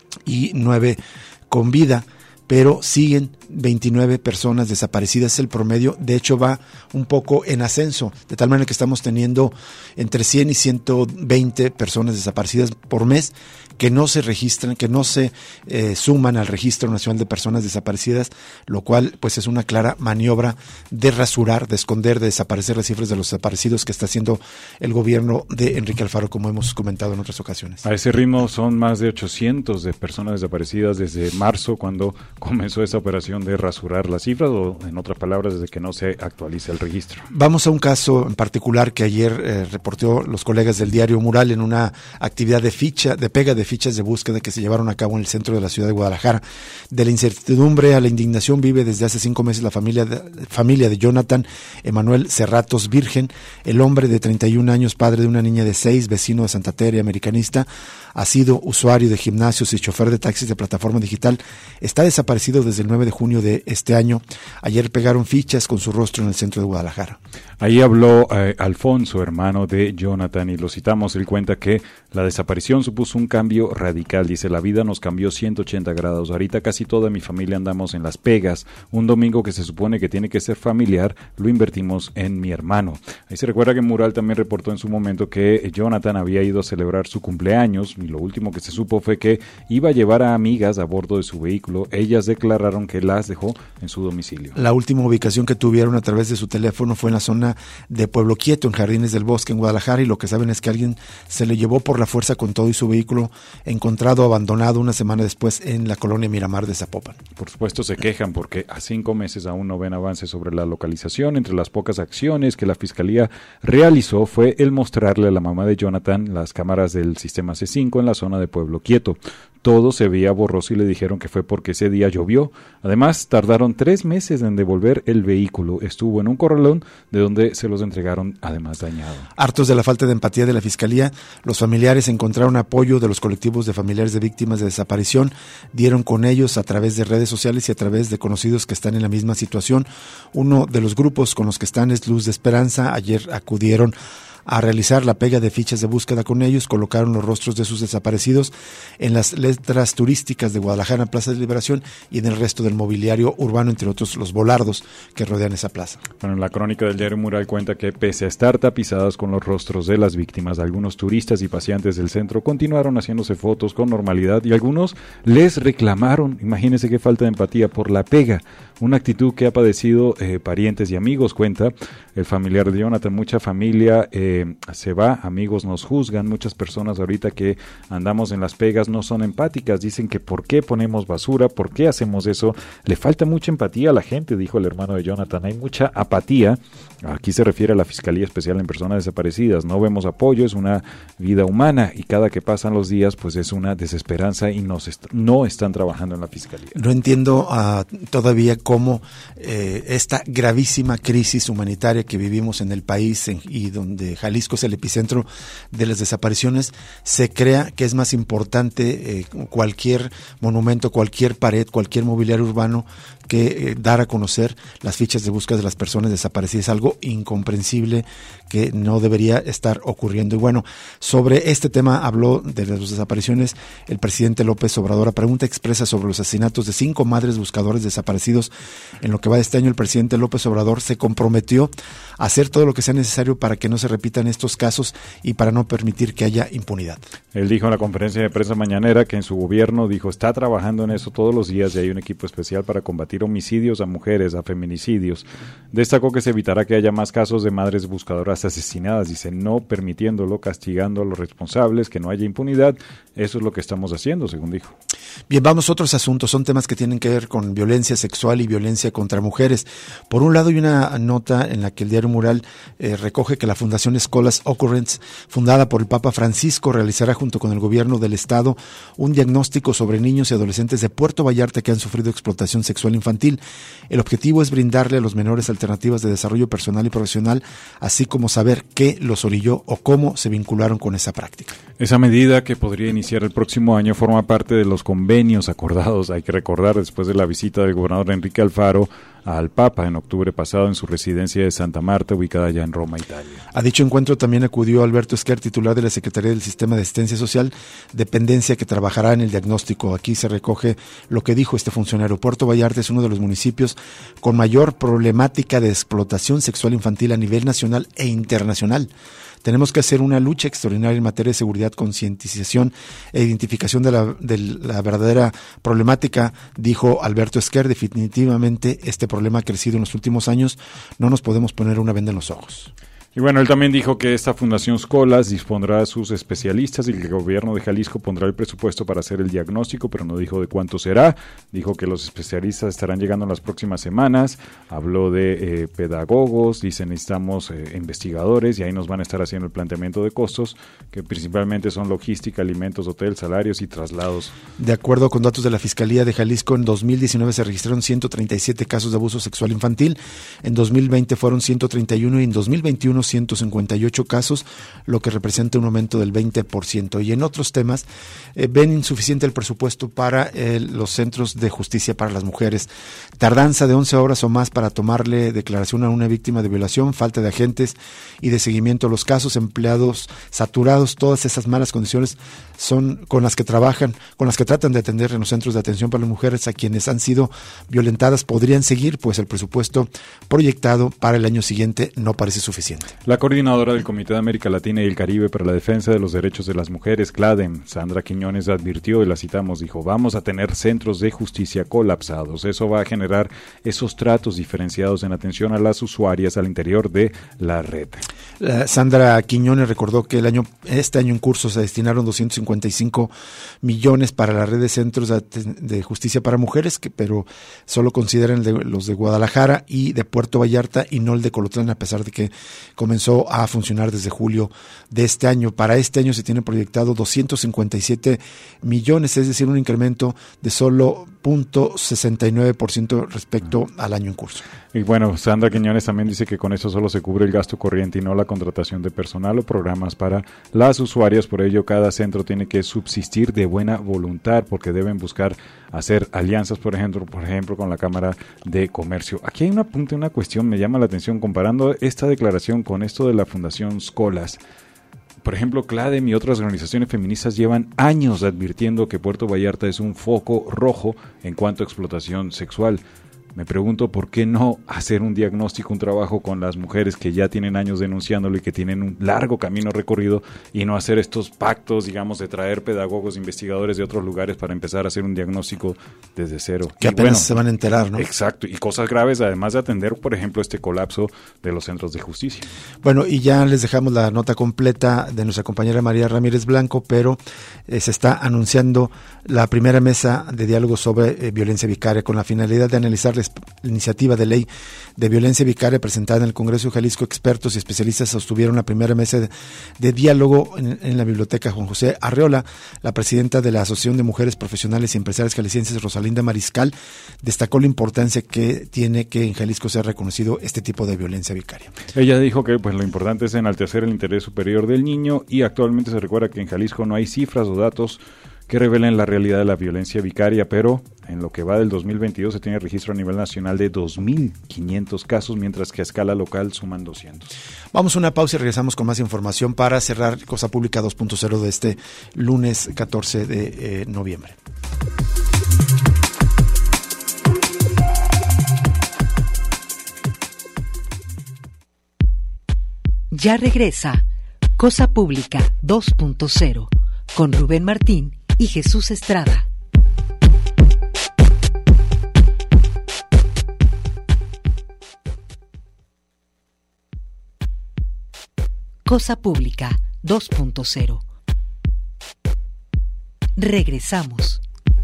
y nueve con vida, pero siguen veintinueve personas desaparecidas, es el promedio. De hecho va un poco en ascenso, de tal manera que estamos teniendo entre cien y ciento veinte personas desaparecidas por mes que no se registran, que no se eh, suman al Registro Nacional de Personas Desaparecidas, lo cual pues es una clara maniobra de rasurar, de esconder, de desaparecer las cifras de los desaparecidos que está haciendo el gobierno de Enrique Alfaro, como hemos comentado en otras ocasiones. A ese ritmo son más de ochocientos de personas desaparecidas desde marzo, cuando comenzó esa operación de rasurar las cifras, o en otras palabras, desde que no se actualiza el registro. Vamos a un caso en particular que ayer eh, reportó los colegas del diario Mural en una actividad de ficha, de pega de fichas de búsqueda que se llevaron a cabo en el centro de la ciudad de Guadalajara. De la incertidumbre a la indignación vive desde hace cinco meses la familia de, familia de Jonathan Emanuel Cerratos Virgen, el hombre de treinta y un años, padre de una niña de seis, vecino de Santa Tere, americanista, ha sido usuario de gimnasios y chofer de taxis de plataforma digital. Está desaparecido desde el nueve de junio de este año. Ayer pegaron fichas con su rostro en el centro de Guadalajara. Ahí habló eh, Alfonso, hermano de Jonathan, y lo citamos. Él cuenta que la desaparición supuso un cambio cambio radical. Dice, la vida nos cambió ciento ochenta grados. Ahorita casi toda mi familia andamos en las pegas. Un domingo que se supone que tiene que ser familiar, lo invertimos en mi hermano. Ahí se recuerda que Mural también reportó en su momento que Jonathan había ido a celebrar su cumpleaños y lo último que se supo fue que iba a llevar a amigas a bordo de su vehículo. Ellas declararon que las dejó en su domicilio. La última ubicación que tuvieron a través de su teléfono fue en la zona de Pueblo Quieto, en Jardines del Bosque, en Guadalajara, y lo que saben es que alguien se le llevó por la fuerza con todo y su vehículo, encontrado abandonado una semana después en la colonia Miramar de Zapopan. Por supuesto se quejan porque a cinco meses aún no ven avances sobre la localización. Entre las pocas acciones que la Fiscalía realizó fue el mostrarle a la mamá de Jonathan las cámaras del sistema C cinco en la zona de Pueblo Quieto. Todo se veía borroso y le dijeron que fue porque ese día llovió. Además, tardaron tres meses en devolver el vehículo. Estuvo en un corralón de donde se los entregaron, además dañado. Hartos de la falta de empatía de la Fiscalía, los familiares encontraron apoyo de los colectivos de familiares de víctimas de desaparición, dieron con ellos a través de redes sociales y a través de conocidos que están en la misma situación. Uno de los grupos con los que están es Luz de Esperanza. Ayer acudieron a realizar la pega de fichas de búsqueda con ellos, colocaron los rostros de sus desaparecidos en las letras turísticas de Guadalajara, Plaza de Liberación, y en el resto del mobiliario urbano, entre otros los volardos que rodean esa plaza. Bueno, la crónica del diario Mural cuenta que pese a estar tapizadas con los rostros de las víctimas, algunos turistas y paseantes del centro continuaron haciéndose fotos con normalidad y algunos les reclamaron, imagínense qué falta de empatía, por la pega, una actitud que ha padecido eh, parientes y amigos, cuenta el familiar de Jonathan. Mucha familia eh, se va, amigos nos juzgan, muchas personas ahorita que andamos en las pegas no son empáticas, dicen que por qué ponemos basura, por qué hacemos eso, le falta mucha empatía a la gente, dijo el hermano de Jonathan, hay mucha apatía, aquí se refiere a la Fiscalía Especial en Personas Desaparecidas, no vemos apoyo, es una vida humana y cada que pasan los días pues es una desesperanza y no, se est- no están trabajando en la Fiscalía. No entiendo uh, todavía cómo eh, esta gravísima crisis humanitaria que vivimos en el país en, y donde Jalisco es el epicentro de las desapariciones, se crea que es más importante eh, cualquier monumento, cualquier pared, cualquier mobiliario urbano que eh, dar a conocer las fichas de búsqueda de las personas desaparecidas, algo incomprensible que no debería estar ocurriendo. Y bueno, sobre este tema habló de las desapariciones el presidente López Obrador. A pregunta expresa sobre los asesinatos de cinco madres buscadores desaparecidos en lo que va de este año, el presidente López Obrador se comprometió a hacer todo lo que sea necesario para que no se repitan estos casos y para no permitir que haya impunidad. Él dijo en la conferencia de prensa mañanera que en su gobierno, dijo, está trabajando en eso todos los días y hay un equipo especial para combatir homicidios a mujeres, a feminicidios. Destacó que se evitará que haya más casos de madres buscadoras asesinadas, dice, no permitiéndolo, castigando a los responsables, que no haya impunidad. Eso es lo que estamos haciendo, según dijo. Bien, vamos a otros asuntos, son temas que tienen que ver con violencia sexual y violencia contra mujeres. Por un lado hay una nota en la que el diario Mural eh, recoge que la Fundación Scholars Occurrence, fundada por el Papa Francisco, realizará junto con el gobierno del estado un diagnóstico sobre niños y adolescentes de Puerto Vallarta que han sufrido explotación sexual infantil. El objetivo es brindarle a los menores alternativas de desarrollo personal y profesional, así como saber qué los orilló o cómo se vincularon con esa práctica. Esa medida, que podría iniciar el próximo año, forma parte de los convenios acordados, hay que recordar, después de la visita del gobernador Enrique Alfaro al Papa en octubre pasado en su residencia de Santa Marta, ubicada allá en Roma, Italia. A dicho encuentro también acudió Alberto Esquer, titular de la Secretaría del Sistema de Asistencia Social, dependencia que trabajará en el diagnóstico. Aquí se recoge lo que dijo este funcionario. Puerto Vallarta es uno de los municipios con mayor problemática de explotación sexual infantil a nivel nacional e internacional. Tenemos que hacer una lucha extraordinaria en materia de seguridad, concientización e identificación de la, de la verdadera problemática, dijo Alberto Esquer. Definitivamente este problema ha crecido en los últimos años, no nos podemos poner una venda en los ojos. Y bueno, él también dijo que esta Fundación Scholars dispondrá de sus especialistas y que el gobierno de Jalisco pondrá el presupuesto para hacer el diagnóstico, pero no dijo de cuánto será. Dijo que los especialistas estarán llegando en las próximas semanas. Habló de eh, pedagogos, dice necesitamos eh, investigadores y ahí nos van a estar haciendo el planteamiento de costos, que principalmente son logística, alimentos, hotel, salarios y traslados. De acuerdo con datos de la Fiscalía de Jalisco, en dos mil diecinueve se registraron ciento treinta y siete casos de abuso sexual infantil, en dos mil veinte fueron ciento treinta y uno y en dos mil veintiuno unos ciento cincuenta y ocho casos, lo que representa un aumento del veinte por ciento. Y en otros temas, eh, ven insuficiente el presupuesto para eh, los centros de justicia para las mujeres. Tardanza de once horas o más para tomarle declaración a una víctima de violación, falta de agentes y de seguimiento a los casos, empleados saturados, todas esas malas condiciones son con las que trabajan, con las que tratan de atender en los centros de atención para las mujeres a quienes han sido violentadas. Podrían seguir, pues el presupuesto proyectado para el año siguiente no parece suficiente. La coordinadora del Comité de América Latina y el Caribe para la Defensa de los Derechos de las Mujeres, CLADEM, Sandra Quiñones, advirtió, y la citamos, dijo: vamos a tener centros de justicia colapsados. Eso va a generar esos tratos diferenciados en atención a las usuarias al interior de la red. La Sandra Quiñones recordó que el año, este año en curso se destinaron doscientos cincuenta y cinco millones para la red de centros de, de justicia para mujeres, que, pero solo consideran de, los de Guadalajara y de Puerto Vallarta y no el de Colotlán, a pesar de que comenzó a funcionar desde julio de este año. Para este año se tiene proyectado doscientos cincuenta y siete millones, es decir, un incremento de solo cero punto sesenta y nueve por ciento respecto al año en curso. Y bueno, Sandra Quiñones también dice que con eso solo se cubre el gasto corriente y no la contratación de personal o programas para las usuarias. Por ello, cada centro tiene que subsistir de buena voluntad, porque deben buscar hacer alianzas, por ejemplo, por ejemplo, con la Cámara de Comercio. Aquí hay una punta, una cuestión, me llama la atención, comparando esta declaración con esto de la Fundación Scolas. Por ejemplo, CLADEM y otras organizaciones feministas llevan años advirtiendo que Puerto Vallarta es un foco rojo en cuanto a explotación sexual. Me pregunto por qué no hacer un diagnóstico, un trabajo con las mujeres que ya tienen años denunciándolo y que tienen un largo camino recorrido, y no hacer estos pactos, digamos, de traer pedagogos, investigadores de otros lugares para empezar a hacer un diagnóstico desde cero. Que y apenas bueno, se van a enterar, ¿no? Exacto, y cosas graves, además de atender, por ejemplo, este colapso de los centros de justicia. Bueno, y ya les dejamos la nota completa de nuestra compañera María Ramírez Blanco, pero eh, se está anunciando la primera mesa de diálogo sobre eh, violencia vicaria, con la finalidad de analizar la iniciativa de ley de violencia vicaria presentada en el Congreso de Jalisco. Expertos y especialistas sostuvieron la primera mesa de, de diálogo en, en la biblioteca Juan José Arreola. La presidenta de la Asociación de Mujeres Profesionales y Empresarias Jaliscienses, Rosalinda Mariscal, destacó la importancia que tiene que en Jalisco sea reconocido este tipo de violencia vicaria. Ella dijo que pues lo importante es enaltecer el interés superior del niño, y actualmente se recuerda que en Jalisco no hay cifras o datos que revelen la realidad de la violencia vicaria, pero en lo que va del dos mil veintidós se tiene registro a nivel nacional de dos mil quinientos casos, mientras que a escala local suman doscientos. Vamos a una pausa y regresamos con más información para cerrar Cosa Pública dos punto cero de este lunes catorce de eh, noviembre. Ya regresa Cosa Pública dos punto cero con Rubén Martín y Jesús Estrada. Cosa Pública dos punto cero. Regresamos.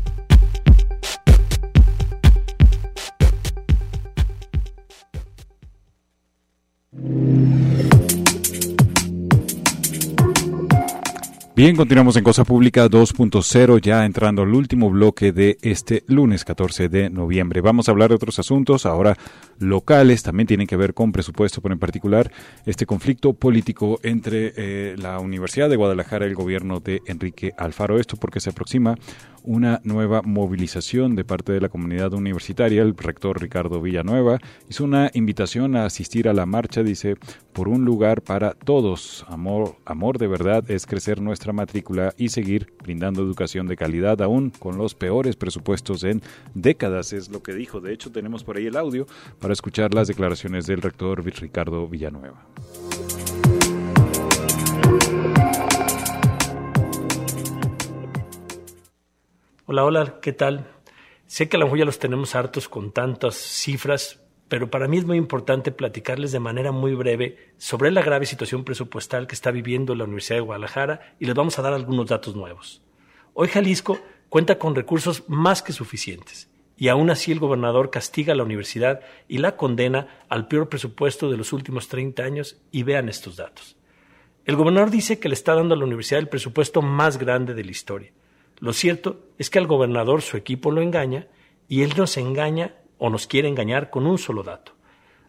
Bien, continuamos en Cosa Pública dos punto cero, ya entrando al último bloque de este lunes catorce de noviembre. Vamos a hablar de otros asuntos, ahora locales, también tienen que ver con presupuesto, pero en particular este conflicto político entre eh, la Universidad de Guadalajara y el gobierno de Enrique Alfaro. Esto porque se aproxima una nueva movilización de parte de la comunidad universitaria. El rector Ricardo Villanueva hizo una invitación a asistir a la marcha, dice, por un lugar para todos. Amor, amor de verdad es crecer nuestra matrícula y seguir brindando educación de calidad, aún con los peores presupuestos en décadas, es lo que dijo. De hecho, tenemos por ahí el audio para escuchar las declaraciones del rector Ricardo Villanueva. Hola, hola, ¿qué tal? Sé que a lo mejor ya los tenemos hartos con tantas cifras, pero para mí es muy importante platicarles de manera muy breve sobre la grave situación presupuestal que está viviendo la Universidad de Guadalajara, y les vamos a dar algunos datos nuevos. Hoy Jalisco cuenta con recursos más que suficientes, y aún así el gobernador castiga a la universidad y la condena al peor presupuesto de los últimos treinta años, y vean estos datos. El gobernador dice que le está dando a la universidad el presupuesto más grande de la historia. Lo cierto es que al gobernador su equipo lo engaña, y él nos engaña o nos quiere engañar con un solo dato.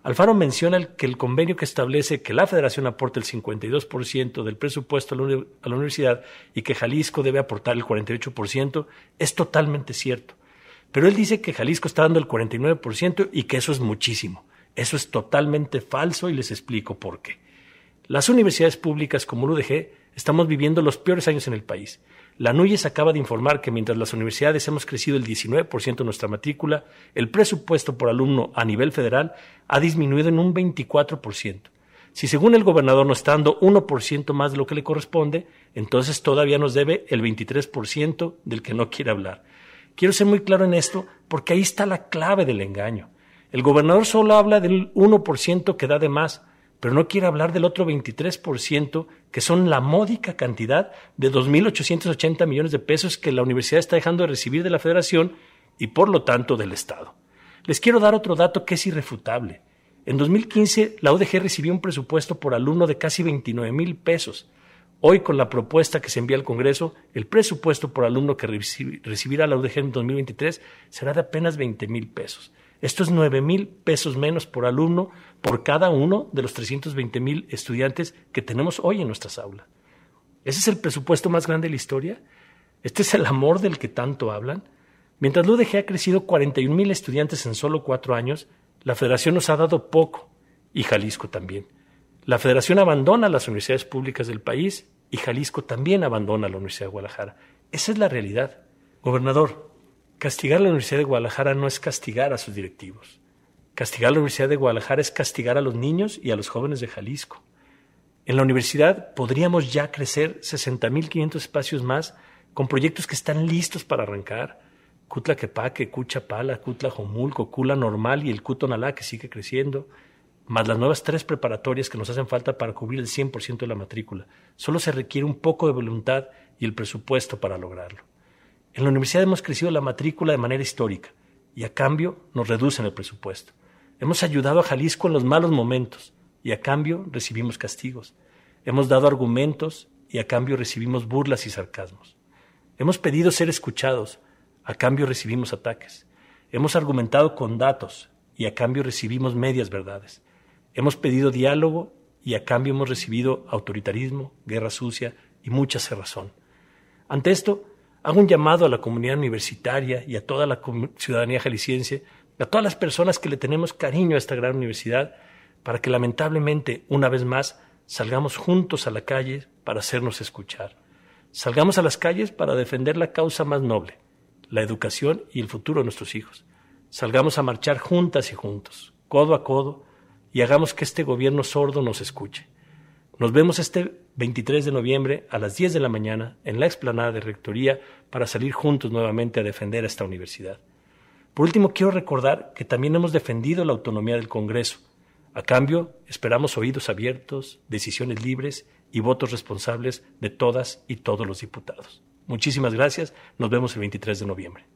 Alfaro menciona el, que el convenio que establece que la Federación aporta el cincuenta y dos por ciento del presupuesto a la, uni- a la universidad y que Jalisco debe aportar el cuarenta y ocho por ciento es totalmente cierto. Pero él dice que Jalisco está dando el cuarenta y nueve por ciento y que eso es muchísimo. Eso es totalmente falso y les explico por qué. Las universidades públicas como la U D G estamos viviendo los peores años en el país. La NUYES acaba de informar que mientras las universidades hemos crecido el diecinueve por ciento de nuestra matrícula, el presupuesto por alumno a nivel federal ha disminuido en un veinticuatro por ciento. Si según el gobernador nos está dando uno por ciento más de lo que le corresponde, entonces todavía nos debe el veintitrés por ciento del que no quiere hablar. Quiero ser muy claro en esto porque ahí está la clave del engaño. El gobernador solo habla del uno por ciento que da de más, pero no quiere hablar del otro veintitrés por ciento, que son la módica cantidad de dos mil ochocientos ochenta millones de pesos que la universidad está dejando de recibir de la Federación y, por lo tanto, del Estado. Les quiero dar otro dato que es irrefutable. En dos mil quince, la U D G recibió un presupuesto por alumno de casi veintinueve mil pesos. Hoy, con la propuesta que se envía al Congreso, el presupuesto por alumno que recibirá la U D G en dos mil veintitrés será de apenas veinte mil pesos. Esto es nueve mil pesos menos por alumno por cada uno de los trescientos veinte mil estudiantes que tenemos hoy en nuestras aulas. ¿Ese es el presupuesto más grande de la historia? ¿Este es el amor del que tanto hablan? Mientras la U D G ha crecido cuarenta y un mil estudiantes en solo cuatro años, la Federación nos ha dado poco, y Jalisco también. La Federación abandona las universidades públicas del país y Jalisco también abandona la Universidad de Guadalajara. Esa es la realidad. Gobernador, castigar a la Universidad de Guadalajara no es castigar a sus directivos. Castigar a la Universidad de Guadalajara es castigar a los niños y a los jóvenes de Jalisco. En la universidad podríamos ya crecer sesenta mil quinientos espacios más con proyectos que están listos para arrancar. Cutlaquepaque, Cuchapala, Cutlajomulco, Cula Normal y el Cutonalá, que sigue creciendo, más las nuevas tres preparatorias que nos hacen falta para cubrir el cien por ciento de la matrícula. Solo se requiere un poco de voluntad y el presupuesto para lograrlo. En la universidad hemos crecido la matrícula de manera histórica y a cambio nos reducen el presupuesto. Hemos ayudado a Jalisco en los malos momentos y a cambio recibimos castigos. Hemos dado argumentos y a cambio recibimos burlas y sarcasmos. Hemos pedido ser escuchados, a cambio recibimos ataques. Hemos argumentado con datos y a cambio recibimos medias verdades. Hemos pedido diálogo y a cambio hemos recibido autoritarismo, guerra sucia y mucha cerrazón. Ante esto, hago un llamado a la comunidad universitaria y a toda la ciudadanía jalisciense, a todas las personas que le tenemos cariño a esta gran universidad, para que lamentablemente, una vez más, salgamos juntos a la calle para hacernos escuchar. Salgamos a las calles para defender la causa más noble, la educación y el futuro de nuestros hijos. Salgamos a marchar juntas y juntos, codo a codo, y hagamos que este gobierno sordo nos escuche. Nos vemos este veintitrés de noviembre a las diez de la mañana en la explanada de Rectoría para salir juntos nuevamente a defender a esta universidad. Por último, quiero recordar que también hemos defendido la autonomía del Congreso. A cambio, esperamos oídos abiertos, decisiones libres y votos responsables de todas y todos los diputados. Muchísimas gracias. Nos vemos el veintitrés de noviembre.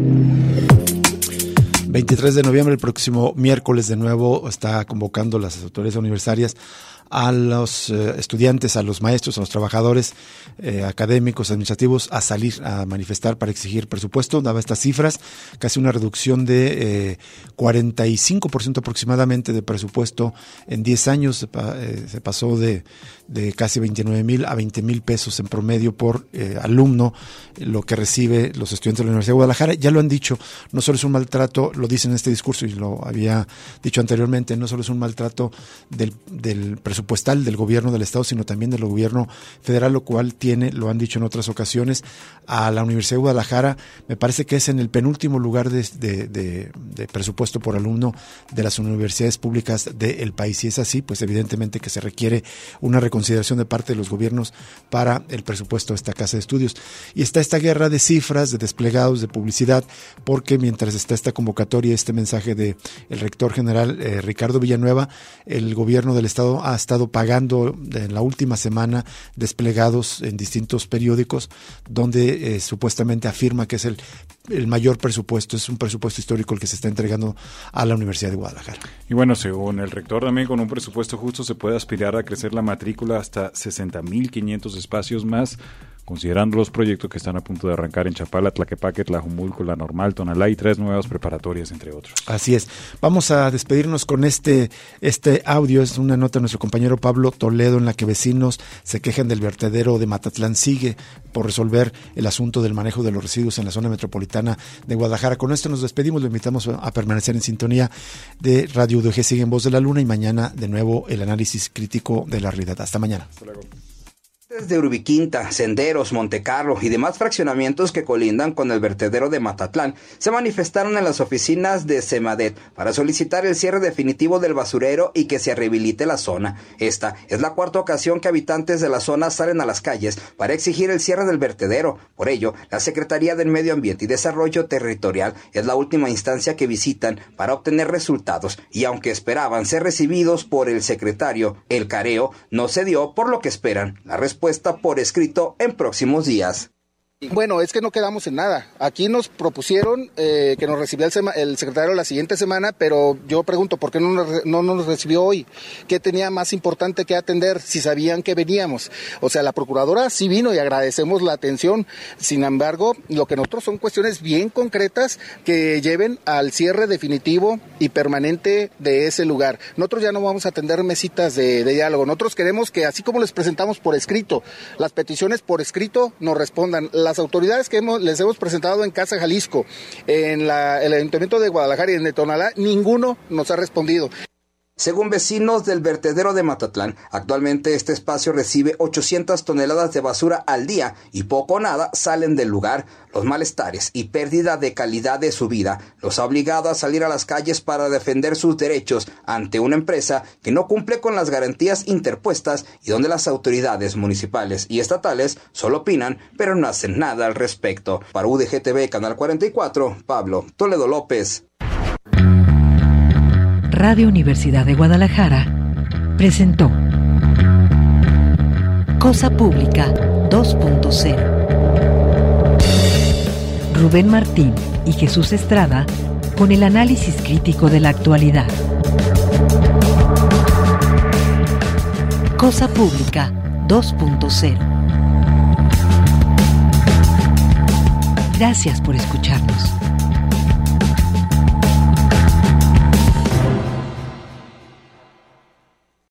veintitrés de noviembre, el próximo miércoles, de nuevo está convocando las autoridades universitarias a los eh, estudiantes, a los maestros, a los trabajadores eh, académicos, administrativos, a salir a manifestar para exigir presupuesto. Daba estas cifras, casi una reducción de eh, cuarenta y cinco por ciento aproximadamente de presupuesto en diez años. Se, eh, se pasó de, de casi veintinueve mil a veinte mil pesos en promedio por eh, alumno, lo que recibe los estudiantes de la Universidad de Guadalajara. Ya lo han dicho, no solo es un maltrato, lo dicen en este discurso y lo había dicho anteriormente, no solo es un maltrato del, del presupuesto presupuestal del gobierno del estado, sino también del gobierno federal, lo cual tiene, lo han dicho en otras ocasiones, a la Universidad de Guadalajara, me parece que es en el penúltimo lugar de, de, de, de presupuesto por alumno de las universidades públicas del país. Si es así, pues evidentemente que se requiere una reconsideración de parte de los gobiernos para el presupuesto de esta casa de estudios. Y está esta guerra de cifras, de desplegados, de publicidad, porque mientras está esta convocatoria, este mensaje de el rector general eh, Ricardo Villanueva, el gobierno del estado ha estado pagando en la última semana desplegados en distintos periódicos donde eh, supuestamente afirma que es el, el mayor presupuesto, es un presupuesto histórico el que se está entregando a la Universidad de Guadalajara. Y bueno, según el rector, también con un presupuesto justo se puede aspirar a crecer la matrícula hasta sesenta mil quinientos espacios más, considerando los proyectos que están a punto de arrancar en Chapala, Tlaquepaque, Tlajumulco, La Normal, Tonalá y tres nuevas preparatorias, entre otros. Así es. Vamos a despedirnos con este, este audio. Es una nota de nuestro compañero Pablo Toledo en la que vecinos se quejan del vertedero de Matatlán. Sigue por resolver el asunto del manejo de los residuos en la zona metropolitana de Guadalajara. Con esto nos despedimos. Lo invitamos a permanecer en sintonía de Radio U D G. Sigue en Voz de la Luna y mañana de nuevo el análisis crítico de la realidad. Hasta mañana. Hasta luego. Desde Urubiquinta, Senderos, Montecarlo y demás fraccionamientos que colindan con el vertedero de Matatlán se manifestaron en las oficinas de Semadet para solicitar el cierre definitivo del basurero y que se rehabilite la zona. Esta es la cuarta ocasión que habitantes de la zona salen a las calles para exigir el cierre del vertedero. Por ello, la Secretaría del Medio Ambiente y Desarrollo Territorial es la última instancia que visitan para obtener resultados, y aunque esperaban ser recibidos por el secretario, el careo no se dio, por lo que esperan la respuesta por escrito en próximos días. Bueno, es que no quedamos en nada. Aquí nos propusieron eh, que nos recibiera el, sema, el secretario la siguiente semana, pero yo pregunto, ¿por qué no nos, no nos recibió hoy? ¿Qué tenía más importante que atender si sabían que veníamos? O sea, la procuradora sí vino y agradecemos la atención. Sin embargo, lo que nosotros son cuestiones bien concretas que lleven al cierre definitivo y permanente de ese lugar. Nosotros ya no vamos a atender mesitas de, de diálogo. Nosotros queremos que, así como les presentamos por escrito, las peticiones por escrito nos respondan. La Las autoridades que hemos, les hemos presentado en Casa Jalisco, en la, el Ayuntamiento de Guadalajara y en de Tonalá, ninguno nos ha respondido. Según vecinos del vertedero de Matatlán, actualmente este espacio recibe ochocientas toneladas de basura al día y poco o nada salen del lugar. Los malestares y pérdida de calidad de su vida los ha obligado a salir a las calles para defender sus derechos ante una empresa que no cumple con las garantías interpuestas y donde las autoridades municipales y estatales solo opinan, pero no hacen nada al respecto. Para U D G T V, Canal cuarenta y cuatro, Pablo Toledo López. Radio Universidad de Guadalajara presentó Cosa Pública dos punto cero. Rubén Martín y Jesús Estrada con el análisis crítico de la actualidad. Cosa Pública dos punto cero. Gracias por escucharnos.